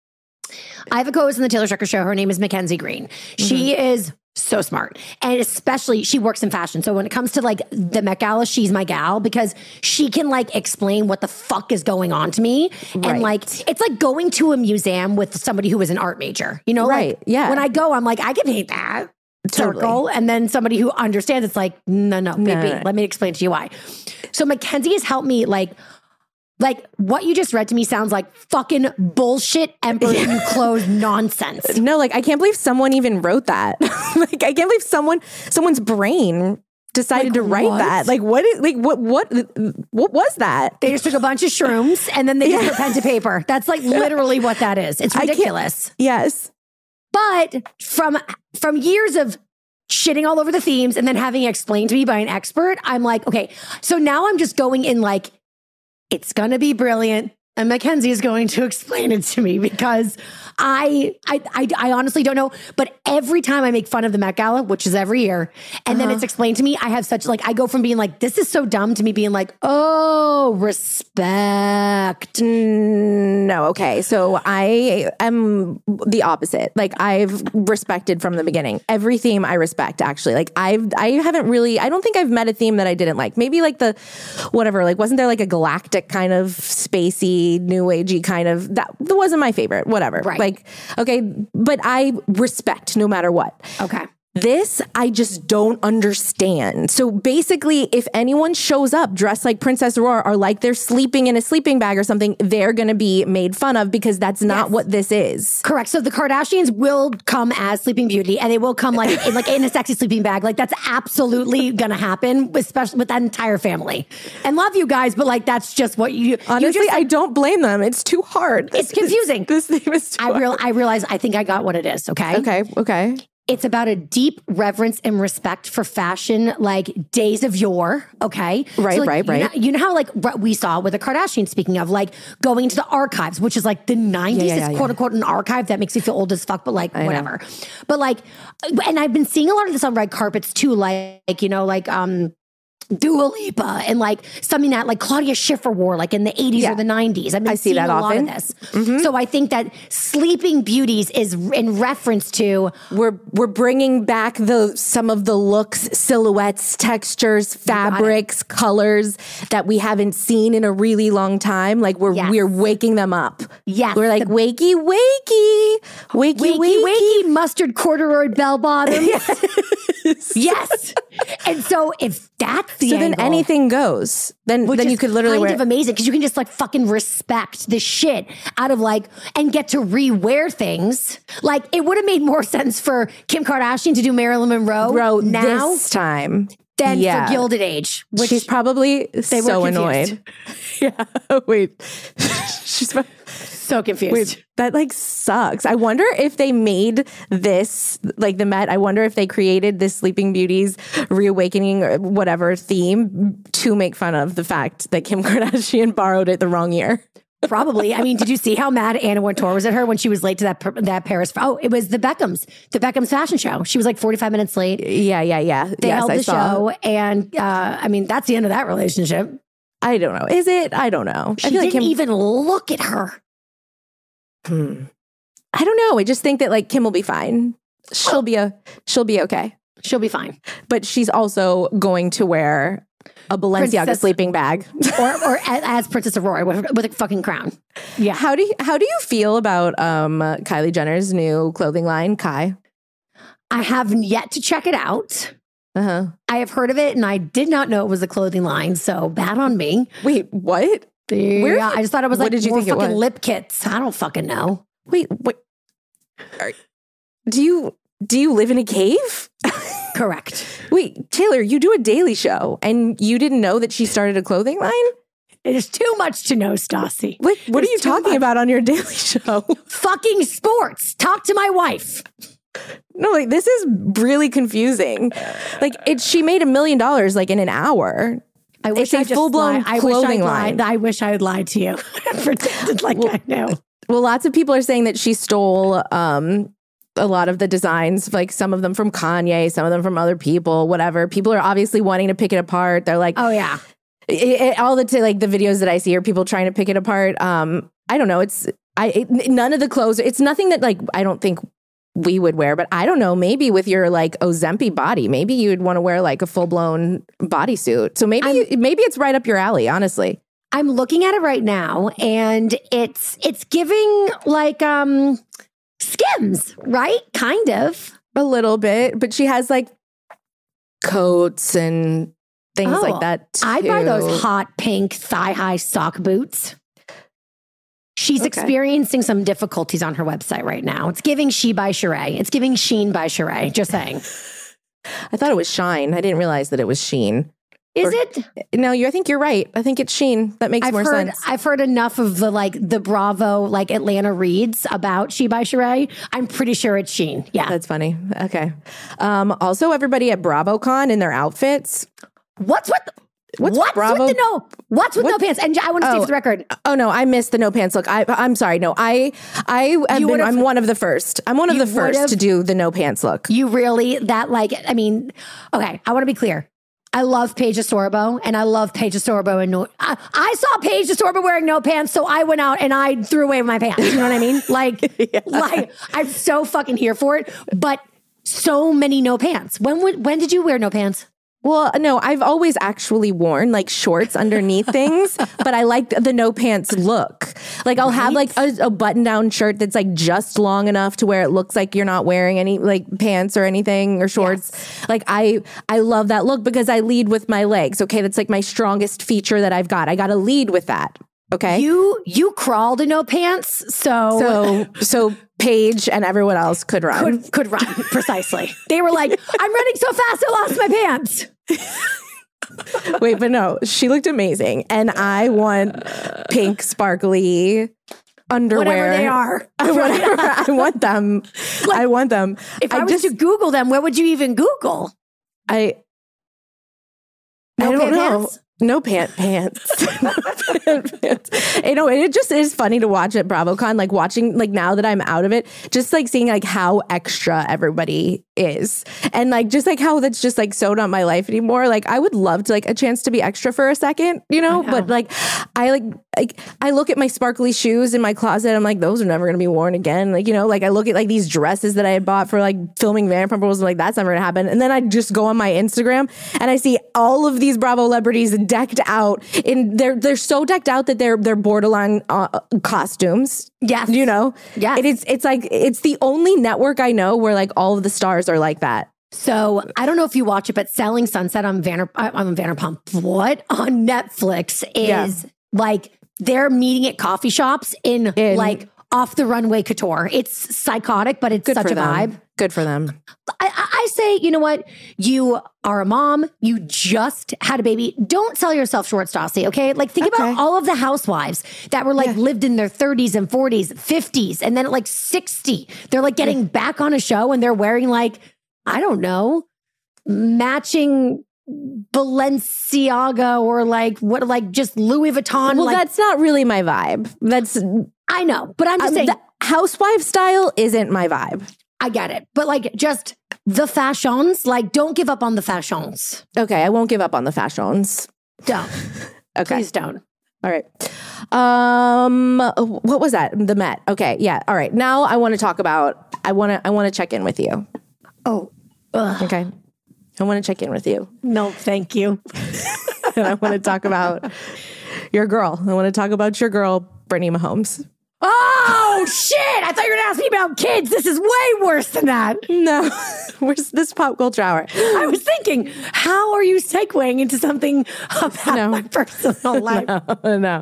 I have a co-host in the Taylor Strecker show. Her name is Mackenzie Green. She is so smart. And especially she works in fashion. So when it comes to like the Met Gala, she's my gal because she can like explain what the fuck is going on to me. Right. And like, it's like going to a museum with somebody who is an art major, you know? Right, Like, yeah. When I go, I'm like, I can paint that. Totally. Circle, and then somebody who understands it's like, no, no, baby, no, no. let me explain to you why. So Mackenzie has helped me like, like what you just read to me sounds like fucking bullshit Emperor You Clothes nonsense. No, like I can't believe someone even wrote that. Like I can't believe someone someone's brain decided Like, to write what? that. Like what is like what what what was that? They just took a bunch of shrooms and then they just put pen to paper. That's like literally what that is. It's I can't- ridiculous. Yes. But from from years of shitting all over the themes and then having it explained to me by an expert, I'm like, okay, so now I'm just going in like, it's going to be brilliant. And Mackenzie is going to explain it to me because I, I, I, I honestly don't know. But every time I make fun of the Met Gala, which is every year, and then it's explained to me, I have such like, I go from being like, this is so dumb to me being like, oh, respect. No, okay. So I am the opposite. Like I've respected from the beginning. Every theme I respect actually. Like I've I haven't really I don't think I've met a theme that I didn't like. Maybe like the whatever, like wasn't there like a galactic kind of spacey, new agey kind of that that wasn't my favorite. Whatever. Right. Like, okay, but I respect no matter what. Okay. This, I just don't understand. So basically, if anyone shows up dressed like Princess Aurora or like they're sleeping in a sleeping bag or something, they're going to be made fun of because that's not Yes. what this is. Correct. So the Kardashians will come as Sleeping Beauty, and they will come like in, like in a sexy sleeping bag. Like that's absolutely gonna happen, especially with that entire family. And love you guys, but like that's just what you. Honestly, you just, I don't blame them. It's too hard. It's confusing. This theme is too I hard. real I realize I think I got what it is. Okay. Okay, okay. It's about a deep reverence and respect for fashion, like days of yore. Okay. Right, like, right, you right. Know, you know how like what we saw with the Kardashians, speaking of like going to the archives, which is like the nineties, Yeah, yeah, it's yeah, quote yeah. unquote an archive that makes you feel old as fuck, but like know. whatever. But like, and I've been seeing a lot of this on red carpets too, like, you know, like, um, Dua Lipa and like something that like Claudia Schiffer wore like in the eighties Yeah. or the nineties. I've been I see seeing that a often. lot of this. So I think that Sleeping Beauties is in reference to We're we're bringing back the some of the looks, silhouettes, textures, fabrics, colors that we haven't seen in a really long time. Like we're Yes. we're waking them up. Yes, We're like the- wakey wakey, wakey wakey, wakey. wakey, mustard corduroy bell bottoms. Yes. And so if that's the So then angle, anything goes. Then which then is you could literally kind wear of amazing because you can just like fucking respect the shit out of like and get to re-wear things. Like it would have made more sense for Kim Kardashian to do Marilyn Monroe Bro, now this time. than Yeah. for Gilded Age, which She's probably were so confused. annoyed. Yeah. Wait. She's so confused. Wait, that like sucks. I wonder if they made this like the Met. I wonder if they created this Sleeping Beauties reawakening or whatever theme to make fun of the fact that Kim Kardashian borrowed it the wrong year. Probably. I mean, did you see how mad Anna Wintour was at her when she was late to that that Paris? Oh, it was the Beckhams, the Beckhams fashion show. She was like forty-five minutes late. Yeah, yeah, yeah. They yes, held I the saw. show, and uh, I mean, that's the end of that relationship. I don't know. Is it? I don't know. She I feel didn't like Kim, even look at her. Hmm. I don't know. I just think that like Kim will be fine. She'll be a. She'll be okay. She'll be fine. But she's also going to wear a Balenciaga Princess- sleeping bag, or or as, as Princess Aurora with, with a fucking crown. Yeah. How do you, how do you feel about um, Kylie Jenner's new clothing line, Kai? I have yet to check it out. Uh-huh. I have heard of it, and I did not know it was a clothing line. So bad on me. Wait, what? Yeah, Where- I just thought it was what like did you more think it fucking was? lip kits. I don't fucking know. Wait, what? Are, do you do you live in a cave? Correct. Wait, Taylor, you do a daily show, and you didn't know that she started a clothing line? It is too much to know, Stassi. What What It are you is too talking much. about on your daily show? Fucking sports. Talk to my wife. No, like this is really confusing. Like it, she made a million dollars like in an hour. I wish It's a I just full-blown lied. I clothing wish I'd line. lied. I wish I had lied to you. Pretended like I know. Well, lots of people are saying that she stole um, a lot of the designs, like some of them from Kanye, some of them from other people, whatever. People are obviously wanting to pick it apart. They're like, Oh yeah. it, it- all the t- like the videos that I see are people trying to pick it apart. Um, I don't know. It's I it, none of the clothes. It's nothing that like I don't think we would wear, but I don't know. Maybe with your like Ozempic body, maybe you would want to wear like a full blown bodysuit. So maybe you, maybe it's right up your alley. Honestly, I'm looking at it right now, and it's it's giving like um Skims, right? Kind of. a little bit, but she has like coats and things Oh, like that. I'd buy too. those hot pink thigh high sock boots. She's Okay. experiencing some difficulties on her website right now. It's giving She by Sheree. It's giving Sheen by Sheree. Just saying. I thought it was Shine. I didn't realize that it was Sheen. Is Or- it? No, you. I think you're right. I think it's Sheen. That makes I've more heard sense. I've heard enough of the like the Bravo like Atlanta reads about She by Sheree. I'm pretty sure it's Sheen. Yeah. That's funny. Okay. Um, also, everybody at BravoCon in their outfits. What's with What's what's Bravo? with the no? What's with What- no pants? And I want to say Oh. for the record, Oh no, I missed the no pants look. I, I'm sorry. No, I, I, have You been, would've- I'm one of the first. I'm one of You the first would've- to do the no pants look. you really that like I mean, okay, I want to be clear. I love Paige Sorbo, and I love Paige Sorbo. And no, I, I saw Paige Sorbo wearing no pants, so I went out and I threw away my pants. You know what I mean? Like, like I'm so fucking here for it. But so many no pants. When would when did you wear no pants? Well, no, I've always actually worn like shorts underneath things, but I like the no pants look. Like I'll have like a, a button down shirt that's like just long enough to where it looks like you're not wearing any like pants or anything or shorts. Like I, I love that look because I lead with my legs. Okay. That's like my strongest feature that I've got. I got to lead with that. Okay. You you crawled in no pants, so so, so Paige and everyone else could run. could could run precisely. They were like, I'm running so fast, I lost my pants. Wait, but no, she looked amazing. And I want pink, sparkly underwear. Whatever they are. Whatever. I want them. I want them. If I, was just, to Google them, what would you even Google? I, No I don't pant know. pants? No pant pants. No pant pants. You know, it just is funny to watch at BravoCon, like watching, like now that I'm out of it, just like seeing like how extra everybody is. And like, just like how that's just like so not my life anymore. Like I would love to like a chance to be extra for a second, you know, know. but like, I like, like, I look at my sparkly shoes in my closet. I'm like, those are never going to be worn again. Like, you know, like I look at like these dresses that I had bought for like filming Vanderpump Rules. I'm like, that's never going to happen. And then I just go on my Instagram and I see all of these Bravo celebrities decked out in they're they're so decked out that they're they're borderline uh, costumes. Yes. You know? Yes. It is it's like it's the only network I know where like all of the stars are like that. So I don't know if you watch it, but Selling Sunset on Vanner uh, on Vanderpump, what on Netflix is Yeah. like they're meeting at coffee shops in, In- like off the runway couture. It's psychotic, but it's Good such for a them. vibe. Good for them. I, I I say, you know what? You are a mom. You just had a baby. Don't sell yourself short, Stassi, okay? Like, think Okay. about all of the housewives that were like lived in their thirties and forties, fifties, and then at like sixty, they're like getting back on a show and they're wearing like, I don't know, matching Balenciaga or like what, like just Louis Vuitton. Well, like, that's not really my vibe. That's I know, but I'm just um, saying, the housewife style isn't my vibe. I get it. But like just the fashions, like don't give up on the fashions. Okay, I won't give up on the fashions. Don't. Okay. Please don't. All right. Um, what was that? The Met. Okay. Yeah. All right. Now I want to talk about, I want to, I want to check in with you. Oh, ugh. Okay. I want to check in with you. No, thank you. And I want to talk about your girl. I want to talk about your girl, Brittany Mahomes. Oh, shit. I thought you were going to ask me about kids. This is way worse than that. No, where's this pop culture hour? I was thinking, how are you segueing into something about No. my personal life? No, no.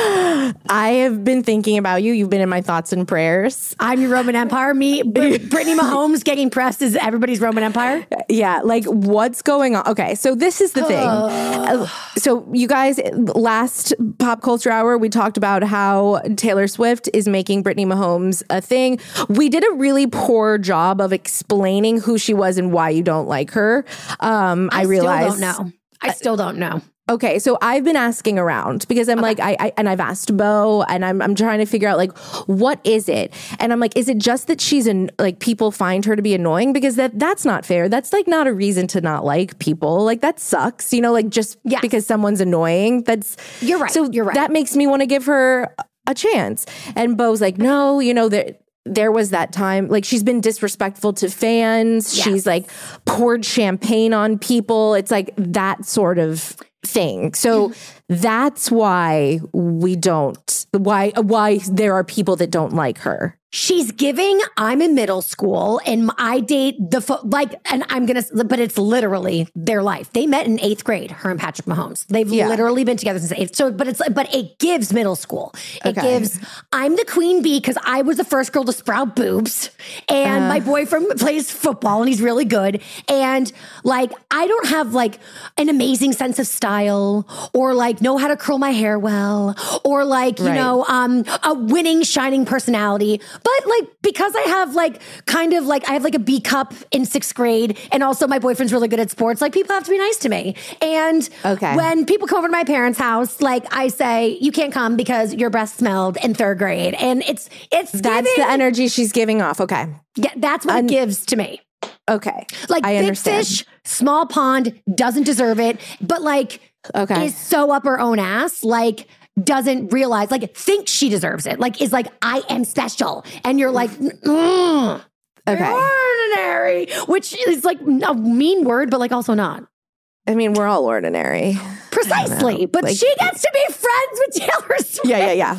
I have been thinking about you. You've been in my thoughts and prayers. I'm your Roman Empire. Me, Br- Brittany Mahomes getting pressed as everybody's Roman Empire. Yeah, like what's going on? Okay, so this is the thing. Uh, so you guys, last pop culture hour, we talked about how Taylor Swift is making Brittany Mahomes a thing. We did a really poor job of explaining who she was and why you don't like her. Um, I, I realized. still don't know. I still don't know. Okay, so I've been asking around because I'm okay. like, I, I and I've asked Bo, and I'm I'm trying to figure out like what is it, and I'm like, is it just that she's an like people find her to be annoying? Because that that's not fair. That's like not a reason to not like people. Like that sucks, you know. Like just yes. because someone's annoying, that's you're right. So you're right. That makes me want to give her a chance. And Bo's like, no, you know that. There was that time, like she's been disrespectful to fans. Yes. She's like poured champagne on people. It's like that sort of thing. So that's why we don't, why, why there are people that don't like her. She's giving, I'm in middle school and I date the, fo- like, and I'm going to, but it's literally their life. They met in eighth grade, her and Patrick Mahomes. They've yeah. literally been together since eighth. So, but it's, but it gives middle school. It okay. gives, I'm the queen bee because I was the first girl to sprout boobs and uh. my boyfriend plays football and he's really good. And like, I don't have like an amazing sense of style or like know how to curl my hair well or like, you right. know, um, a winning, shining personality. But like, because I have like kind of like, I have like a B cup in sixth grade and also my boyfriend's really good at sports. Like people have to be nice to me. And okay. when people come over to my parents' house, like I say, you can't come because your breath smelled in third grade. And it's, it's, that's giving, the energy she's giving off. Okay. Yeah. That's what Un- it gives to me. Okay. Like I big understand. fish, small pond, doesn't deserve it. But like, okay. is so up her own ass. Like, doesn't realize, like, thinks she deserves it. Like, is like, I am special. And you're like, mm, okay. ordinary, which is like a mean word, but like also not. I mean, we're all ordinary. Precisely. But like, she gets to be friends with Taylor Swift. Yeah, yeah, yeah.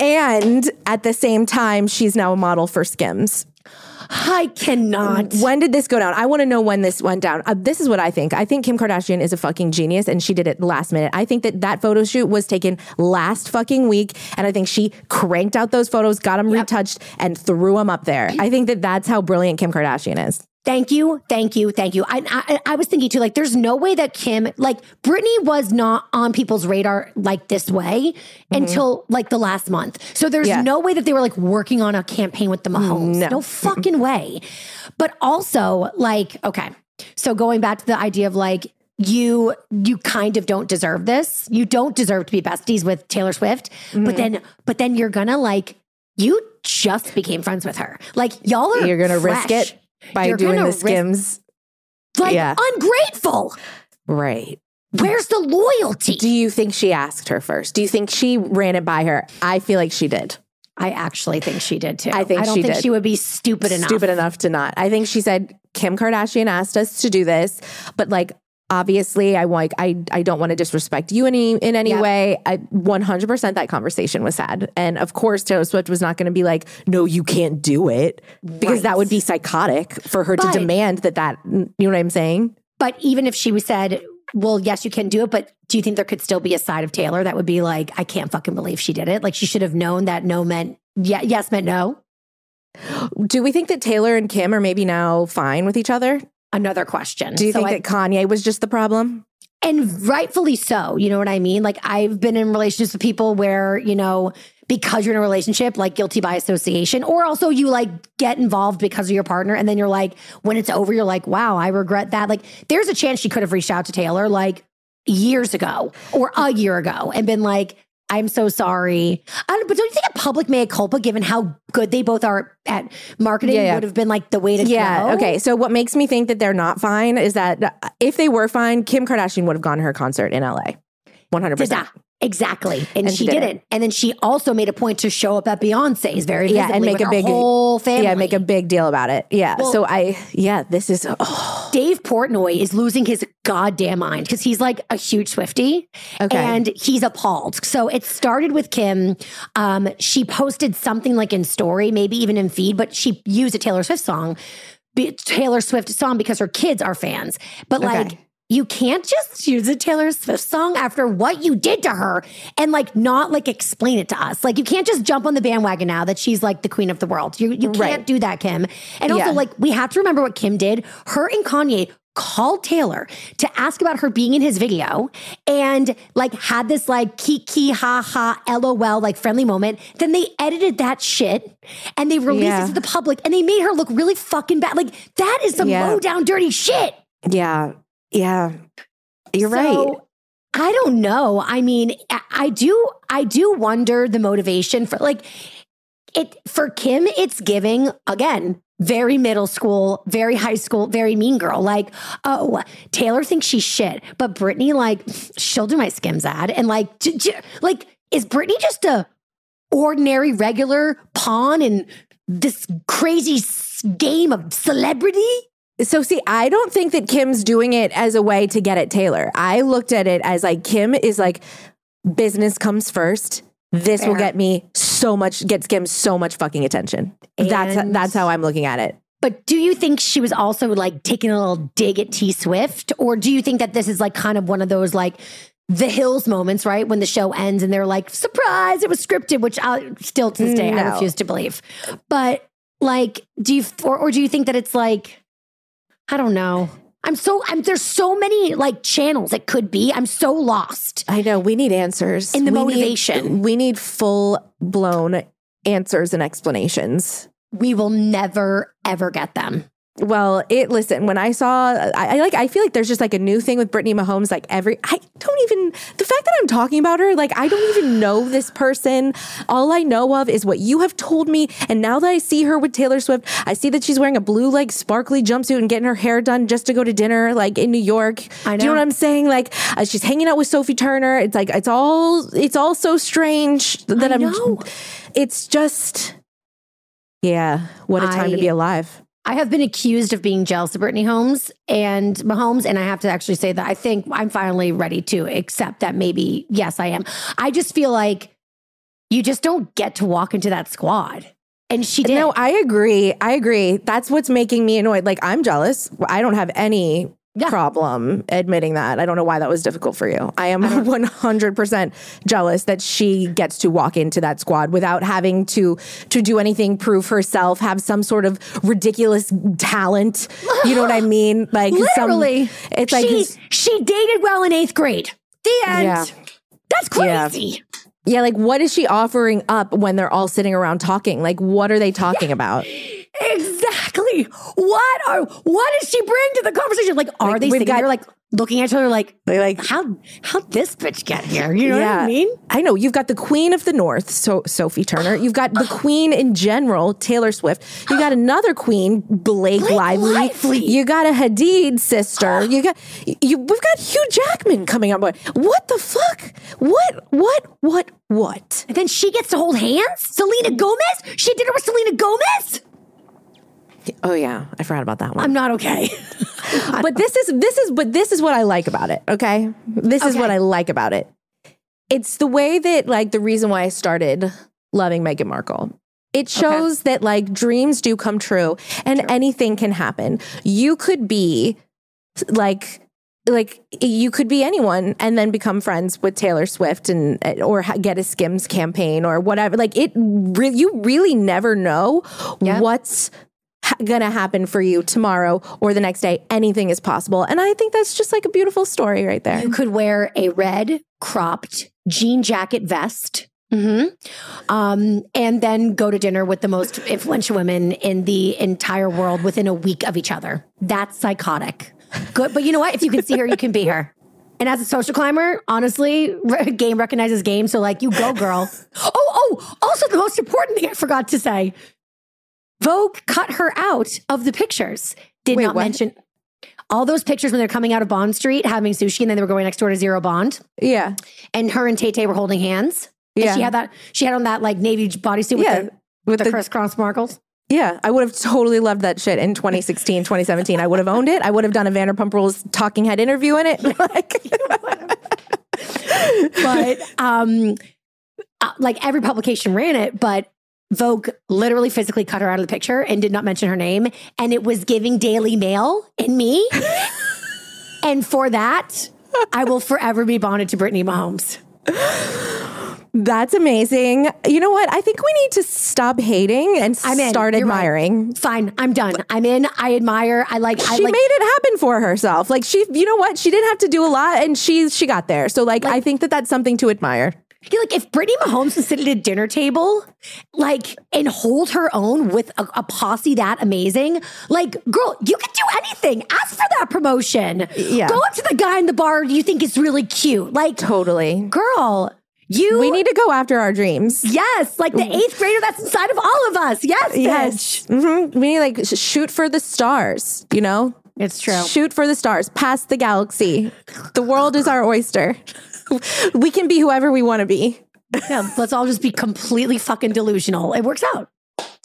And at the same time, she's now a model for Skims. I cannot. When did this go down? I want to know when this went down. Uh, this is what I think. I think Kim Kardashian is a fucking genius and she did it last minute. I think that that photo shoot was taken last fucking week. And I think she cranked out those photos, got them yep. retouched and threw them up there. I think that that's how brilliant Kim Kardashian is. Thank you. Thank you. Thank you. I, I I was thinking too, like, there's no way that Kim, like, Brittany was not on people's radar like this way mm-hmm. until like the last month. So there's yeah. no way that they were like working on a campaign with the Mahomes. No, no fucking way. But also, like, okay. So going back to the idea of like, you you kind of don't deserve this. You don't deserve to be besties with Taylor Swift. Mm-hmm. But then, but then you're gonna like, you just became friends with her. Like, y'all are You're gonna fresh. risk it. By You're doing the Skims. Risk, like, yeah. ungrateful. Right. Where's the loyalty? Do you think she asked her first? Do you think she ran it by her? I feel like she did. I actually think she did too. I think I don't she think did. she would be stupid enough. Stupid enough to not. I think she said, Kim Kardashian asked us to do this, but like, obviously, I like I I don't want to disrespect you any in any yep. way. I one hundred percent that conversation was had, and of course Taylor Swift was not going to be like, no, you can't do it, because right. that would be psychotic for her but, to demand that. That you know what I'm saying? But even if she was said, well, yes, you can do it, but do you think there could still be a side of Taylor that would be like, I can't fucking believe she did it? Like she should have known that no meant yeah, yes meant no. Do we think that Taylor and Kim are maybe now fine with each other? Another question. Do you so think I, that Kanye was just the problem? And rightfully so. You know what I mean? Like I've been in relationships with people where, you know, because you're in a relationship, like guilty by association, or also you like get involved because of your partner. And then you're like, when it's over, you're like, wow, I regret that. Like there's a chance she could have reached out to Taylor like years ago or a year ago and been like, I'm so sorry. I don't, but don't you think a public mea culpa, given how good they both are at marketing, yeah, yeah. would have been like the way to yeah, go? Yeah. Okay. So what makes me think that they're not fine is that if they were fine, Kim Kardashian would have gone to her concert in L A. one hundred percent. Exactly. And, and she, she didn't. didn't. And then she also made a point to show up at Beyonce's very visibly yeah, and make with a big her whole family. Yeah, make a big deal about it. Yeah. Well, so I, yeah, this is, oh. Dave Portnoy is losing his goddamn mind because he's like a huge Swiftie. Okay. And he's appalled. So it started with Kim. Um, she posted something like in story, maybe even in feed, but she used a Taylor Swift song, Taylor Swift song because her kids are fans. But like, okay. You can't just use a Taylor Swift song after what you did to her and like not like explain it to us. Like you can't just jump on the bandwagon now that she's like the queen of the world. You you can't right. do that, Kim. And also yeah. like we have to remember what Kim did. Her and Kanye called Taylor to ask about her being in his video and like had this like kiki ha ha lol like friendly moment. Then they edited that shit and they released yeah. it to the public and they made her look really fucking bad. Like that is some yeah. low down dirty shit. Yeah. Yeah, you're so, right. I don't know. I mean, I do, I do wonder the motivation for like it for Kim. It's giving again, very middle school, very high school, very mean girl. Like, oh, Taylor thinks she's shit, but Britney, like, she'll do my Skims ad, and like, j- j- like, is Britney just a ordinary, regular pawn in this crazy game of celebrity? So see, I don't think that Kim's doing it as a way to get at Taylor. I looked at it as like, Kim is like, business comes first. This Fair. will get me so much, gets Kim so much fucking attention. And that's that's how I'm looking at it. But do you think she was also like taking a little dig at T Swift? Or do you think that this is like kind of one of those like The Hills moments, right? When the show ends and they're like, surprise, it was scripted, which I still to this day, no. I refuse to believe. But like, do you, or, or do you think that it's like, I don't know. I'm so, I'm, there's so many like channels it could be. I'm so lost. I know. We need answers. In the we motivation. Need, we need full blown answers and explanations. We will never, ever get them. Well, it, listen, when I saw, I, I like, I feel like there's just like a new thing with Brittany Mahomes. Like every, I don't even, the fact that I'm talking about her, like I don't even know this person. All I know of is what you have told me. And now that I see her with Taylor Swift, I see that she's wearing a blue, like sparkly jumpsuit and getting her hair done just to go to dinner, like in New York. I know. Do you know what I'm saying? Like uh, she's hanging out with Sophie Turner. It's like, it's all, it's all so strange that I I'm, know. It's just, yeah, what a time I, to be alive. I have been accused of being jealous of Brittany Holmes and Mahomes, and I have to actually say that I think I'm finally ready to accept that maybe, yes, I am. I just feel like you just don't get to walk into that squad. And she did. No, I agree. I agree. That's what's making me annoyed. Like, I'm jealous. I don't have any yeah. problem admitting that. I don't know why that was difficult for you. I am I one hundred percent jealous that she gets to walk into that squad without having to to do anything, prove herself, have some sort of ridiculous talent. You know what I mean? Like literally, some, it's like she, she dated well in eighth grade. The end. Yeah. That's crazy. Yeah. Yeah, like what is she offering up when they're all sitting around talking? Like what are they talking yeah. about? Exactly. What are what does she bring to the conversation? Like, are like, they sitting got, there like looking at each other like, like how how'd this bitch get here? You know yeah. what I mean? I know. You've got the Queen of the North, so Sophie Turner. You've got the Queen in general, Taylor Swift. You got another Queen, Blake, Blake Lively. Lively. You got a Hadid sister. You got you. We've got Hugh Jackman coming on board. What the fuck? What? What? What? What? And then she gets to hold hands. Selena Gomez. She did it with Selena Gomez. Oh yeah, I forgot about that one. I'm not okay. But this is this is but this is what I like about it, okay? This is okay. what I like about it. It's the way that like the reason why I started loving Meghan Markle. It shows okay. that like dreams do come true and true. anything can happen. You could be like like you could be anyone and then become friends with Taylor Swift and or get a Skims campaign or whatever. Like it re- you really never know yeah. what's gonna happen for you tomorrow or the next day. Anything is possible. And I think that's just like a beautiful story right there. You could wear a red cropped jean jacket vest Mm-hmm. Um, and then go to dinner with the most influential women in the entire world within a week of each other. That's psychotic. Good. But you know what? If you can see her, you can be her. And as a social climber, honestly, game recognizes game. So like, you go, girl. oh, oh, also the most important thing I forgot to say. Vogue cut her out of the pictures. Did Wait, not what? mention all those pictures when they're coming out of Bond Street having sushi and then they were going next door to Zero Bond. Yeah. And her and Tay-Tay were holding hands. And Yeah. she had that, she had on that like navy bodysuit with Yeah. the, With the, the- crisscross sparkles. Yeah, I would have totally loved that shit in twenty sixteen, twenty seventeen. I would have owned it. I would have done a Vanderpump Rules talking head interview in it. Like, But um, uh, like every publication ran it, but Vogue literally physically cut her out of the picture and did not mention her name. And it was giving Daily Mail and me. And for that, I will forever be bonded to Brittany Mahomes. that's amazing. You know what? I think we need to stop hating and I'm in. start You're right. admiring. Fine, I'm done. I'm in. I admire. I like. I She like. made it happen for herself. Like she, you know what? She didn't have to do a lot, and she she got there. So like, I think that that's something to admire. I feel like if Brittany Mahomes can sit at a dinner table, like, and hold her own with a, a posse that amazing, like, girl, you can do anything. Ask for that promotion. Yeah. Go up to the guy in the bar you think is really cute. Like, Totally. girl, you. We need to go after our dreams. Yes, like the eighth grader that's inside of all of us. Yes, Yes. bitch. hmm We need like sh- shoot for the stars. You know. It's true. Shoot for the stars, past the galaxy. The world is our oyster. We can be whoever we want to be. Yeah, let's all just be completely fucking delusional. It works out.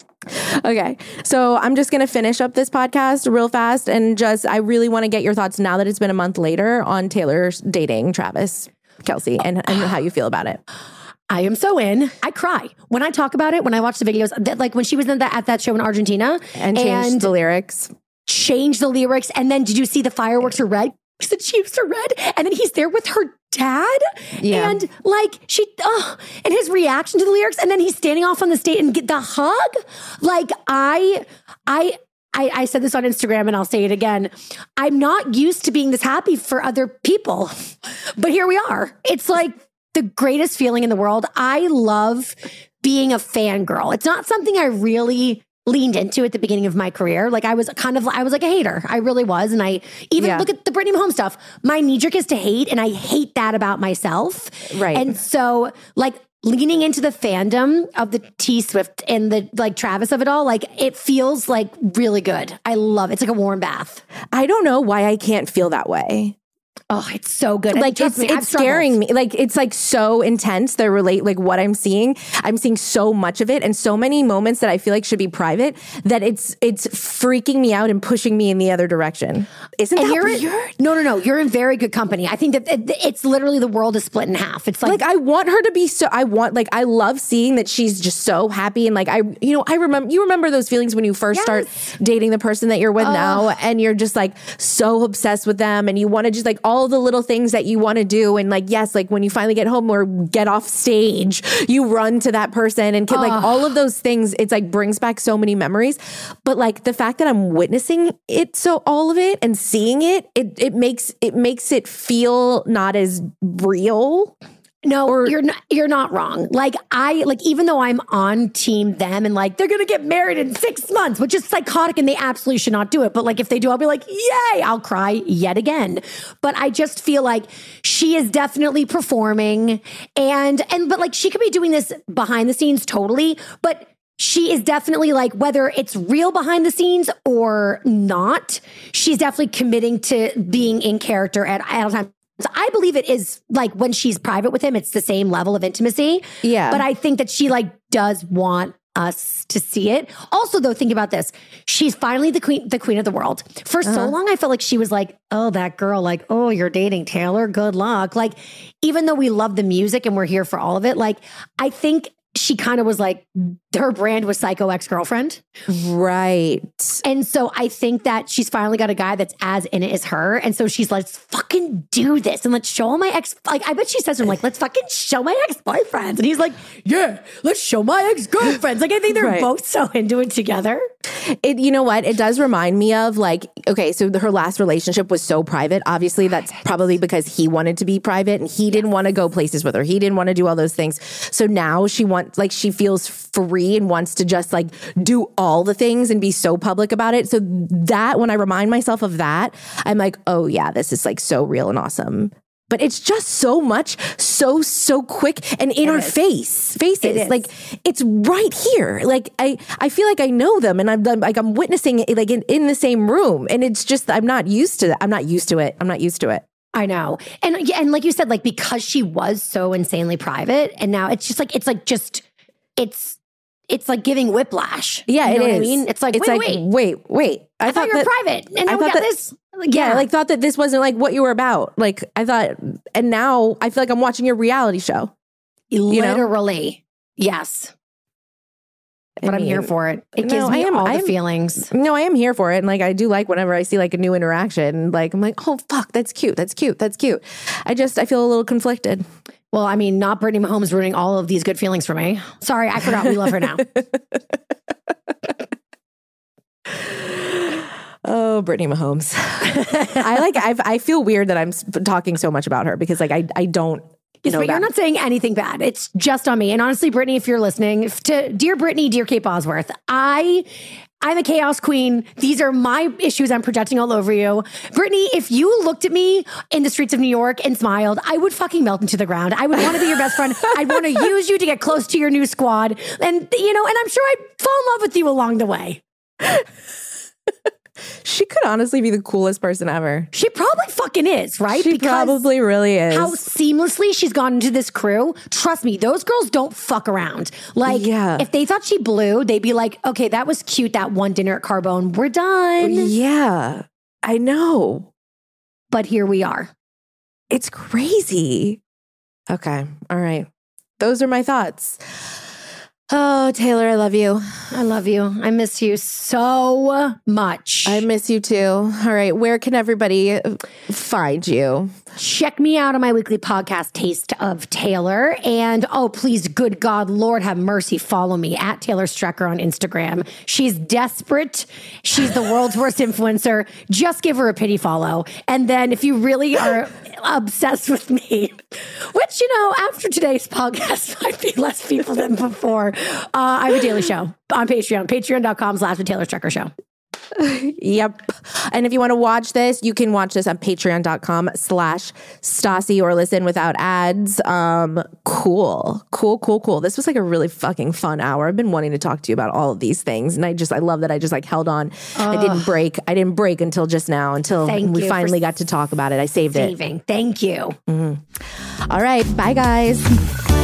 Okay. So I'm just going to finish up this podcast real fast and just, I really want to get your thoughts now that it's been a month later on Taylor's dating Travis Kelce and, and how you feel about it. I am so in. I cry when I talk about it. When I watch the videos, that, like when she was in that, at that show in Argentina And change the lyrics. Change the lyrics. And then did you see the fireworks are red? The Chiefs are red. And then he's there with her dad. Yeah. And like she, oh, and his reaction to the lyrics. And then he's standing off on the stage and get the hug. Like I, I, I, I said this on Instagram and I'll say it again. I'm not used to being this happy for other people, but here we are. It's like the greatest feeling in the world. I love being a fangirl. It's not something I really leaned into at the beginning of my career. Like I was kind of, I was like a hater. I really was. And I even Yeah. look at the Brittany Mahomes stuff. My knee jerk is to hate. And I hate that about myself. Right. And so like leaning into the fandom of the T Swift and the like Travis of it all, like it feels like really good. I love it. It's like a warm bath. I don't know why I can't feel that way. Oh, it's so good. And Like trust it's me, I've it's scaring struggled. me. Like it's like so intense. The relate like what I'm seeing. I'm seeing so much of it and so many moments that I feel like should be private that it's it's freaking me out and pushing me in the other direction. Isn't And that you're weird? in, no, no, no. You're in very good company. I think that it- it's literally the world is split in half. It's like, Like I want her to be so I want like I love seeing that she's just so happy and like I you know I remember you remember those feelings when you first Yes. start dating the person that you're with now and you're just like so obsessed with them and you want to just like all the little things that you want to do and like yes like when you finally get home or get off stage you run to that person and can, like all of those things it's like brings back so many memories but like the fact that I'm witnessing it so all of it and seeing it it it makes it makes it feel not as real. no, you're not, you're not wrong. Like I, like, even though I'm on team them and like, they're going to get married in six months, which is psychotic and they absolutely should not do it. But like, if they do, I'll be like, yay, I'll cry yet again. But I just feel like she is definitely performing and, and, but like, she could be doing this behind the scenes totally, but she is definitely like, whether it's real behind the scenes or not, she's definitely committing to being in character at, at all times. So I believe it is like when she's private with him, it's the same level of intimacy. Yeah. But I think that she like does want us to see it. Also, though, think about this. She's finally the queen, the queen of the world. For uh-huh. so long, I felt like she was like, oh, that girl, like, oh, you're dating Taylor. Good luck. Like, even though we love the music and we're here for all of it, like, I think she kind of was like, her brand was psycho ex-girlfriend. Right. And so I think that she's finally got a guy that's as in it as her. And so she's like, let's fucking do this. And let's show my ex. Like, I bet she says to him, like, let's fucking show my ex-boyfriends. And he's like, yeah, let's show my ex-girlfriends. Like, I think they're right. both so into it together. It, you know what? It does remind me of like, okay, so her last relationship was so private. Obviously, that's probably because he wanted to be private and he didn't want to go places with her. He didn't want to do all those things. So now she wants, like, she feels free and wants to just like do all the things and be so public about it. So that when I remind myself of that, I'm like, oh yeah, this is like so real and awesome. But it's just so much, so, so quick and in it our is. face, faces. It like it's right here. Like I, I feel like I know them and I'm like, I'm witnessing it like in, in the same room. And it's just, I'm not used to that. I'm not used to it. I'm not used to it. I know. And, and like you said, like, because she was so insanely private and now it's just like, it's like just, it's, it's like giving whiplash. Yeah, you know it what is. I mean? It's like, it's wait, like, wait, wait, wait. I, I thought, thought you were that, private. And now we got that, this. Like, yeah. yeah, like thought that this wasn't like what you were about. Like I thought, and now I feel like I'm watching your reality show. Literally. You know? Yes. But I mean, I'm here for it. It no, gives me I am, all I am, the feelings. No, I am here for it. And like, I do like whenever I see like a new interaction, like I'm like, oh, fuck, that's cute. That's cute. That's cute. I just, I feel a little conflicted. Well, I mean, not Brittany Mahomes ruining all of these good feelings for me. Sorry, I forgot we love her now. Oh, Brittany Mahomes. I like, I've, I feel weird that I'm talking so much about her because like, I, I don't yes, know but that. You're not saying anything bad. It's just on me. And honestly, Brittany, if you're listening, if to dear Brittany, dear Kate Bosworth, I, I'm a chaos queen. These are my issues I'm projecting all over you. Brittany, if you looked at me in the streets of New York and smiled, I would fucking melt into the ground. I would want to be your best friend. I'd want to use you to get close to your new squad. And, you know, and I'm sure I'd fall in love with you along the way. She could honestly be the coolest person ever. She probably fucking is, right? She because probably really is. How seamlessly she's gone into this crew. Trust me, those girls don't fuck around. Like, yeah. if they thought she blew, they'd be like, okay, that was cute, that one dinner at Carbone. We're done. Yeah, I know. But here we are. It's crazy. Okay, all right. Those are my thoughts. Oh, Taylor, I love you. I love you. I miss you so much. I miss you too. All right. Where can everybody find you? Check me out on my weekly podcast, Taste of Taylor. And oh, please, good God, Lord have mercy, follow me at Taylor Strecker on Instagram. She's desperate. She's the world's worst influencer. Just give her a pity follow. And then if you really are obsessed with me, which, you know, after today's podcast might be less people than before, uh, I have a daily show on Patreon, patreon.com slash the Taylor Strecker Show. Yep. And if you want to watch this, you can watch this on patreon.com slash Stassi or listen without ads. Um, cool, cool, cool, cool. This was like a really fucking fun hour. I've been wanting to talk to you about all of these things. And I just, I love that I just like held on. Uh, I didn't break. I didn't break until just now, until we finally got to talk about it. I saved saving. it. Thank you. Mm-hmm. All right. Bye, guys.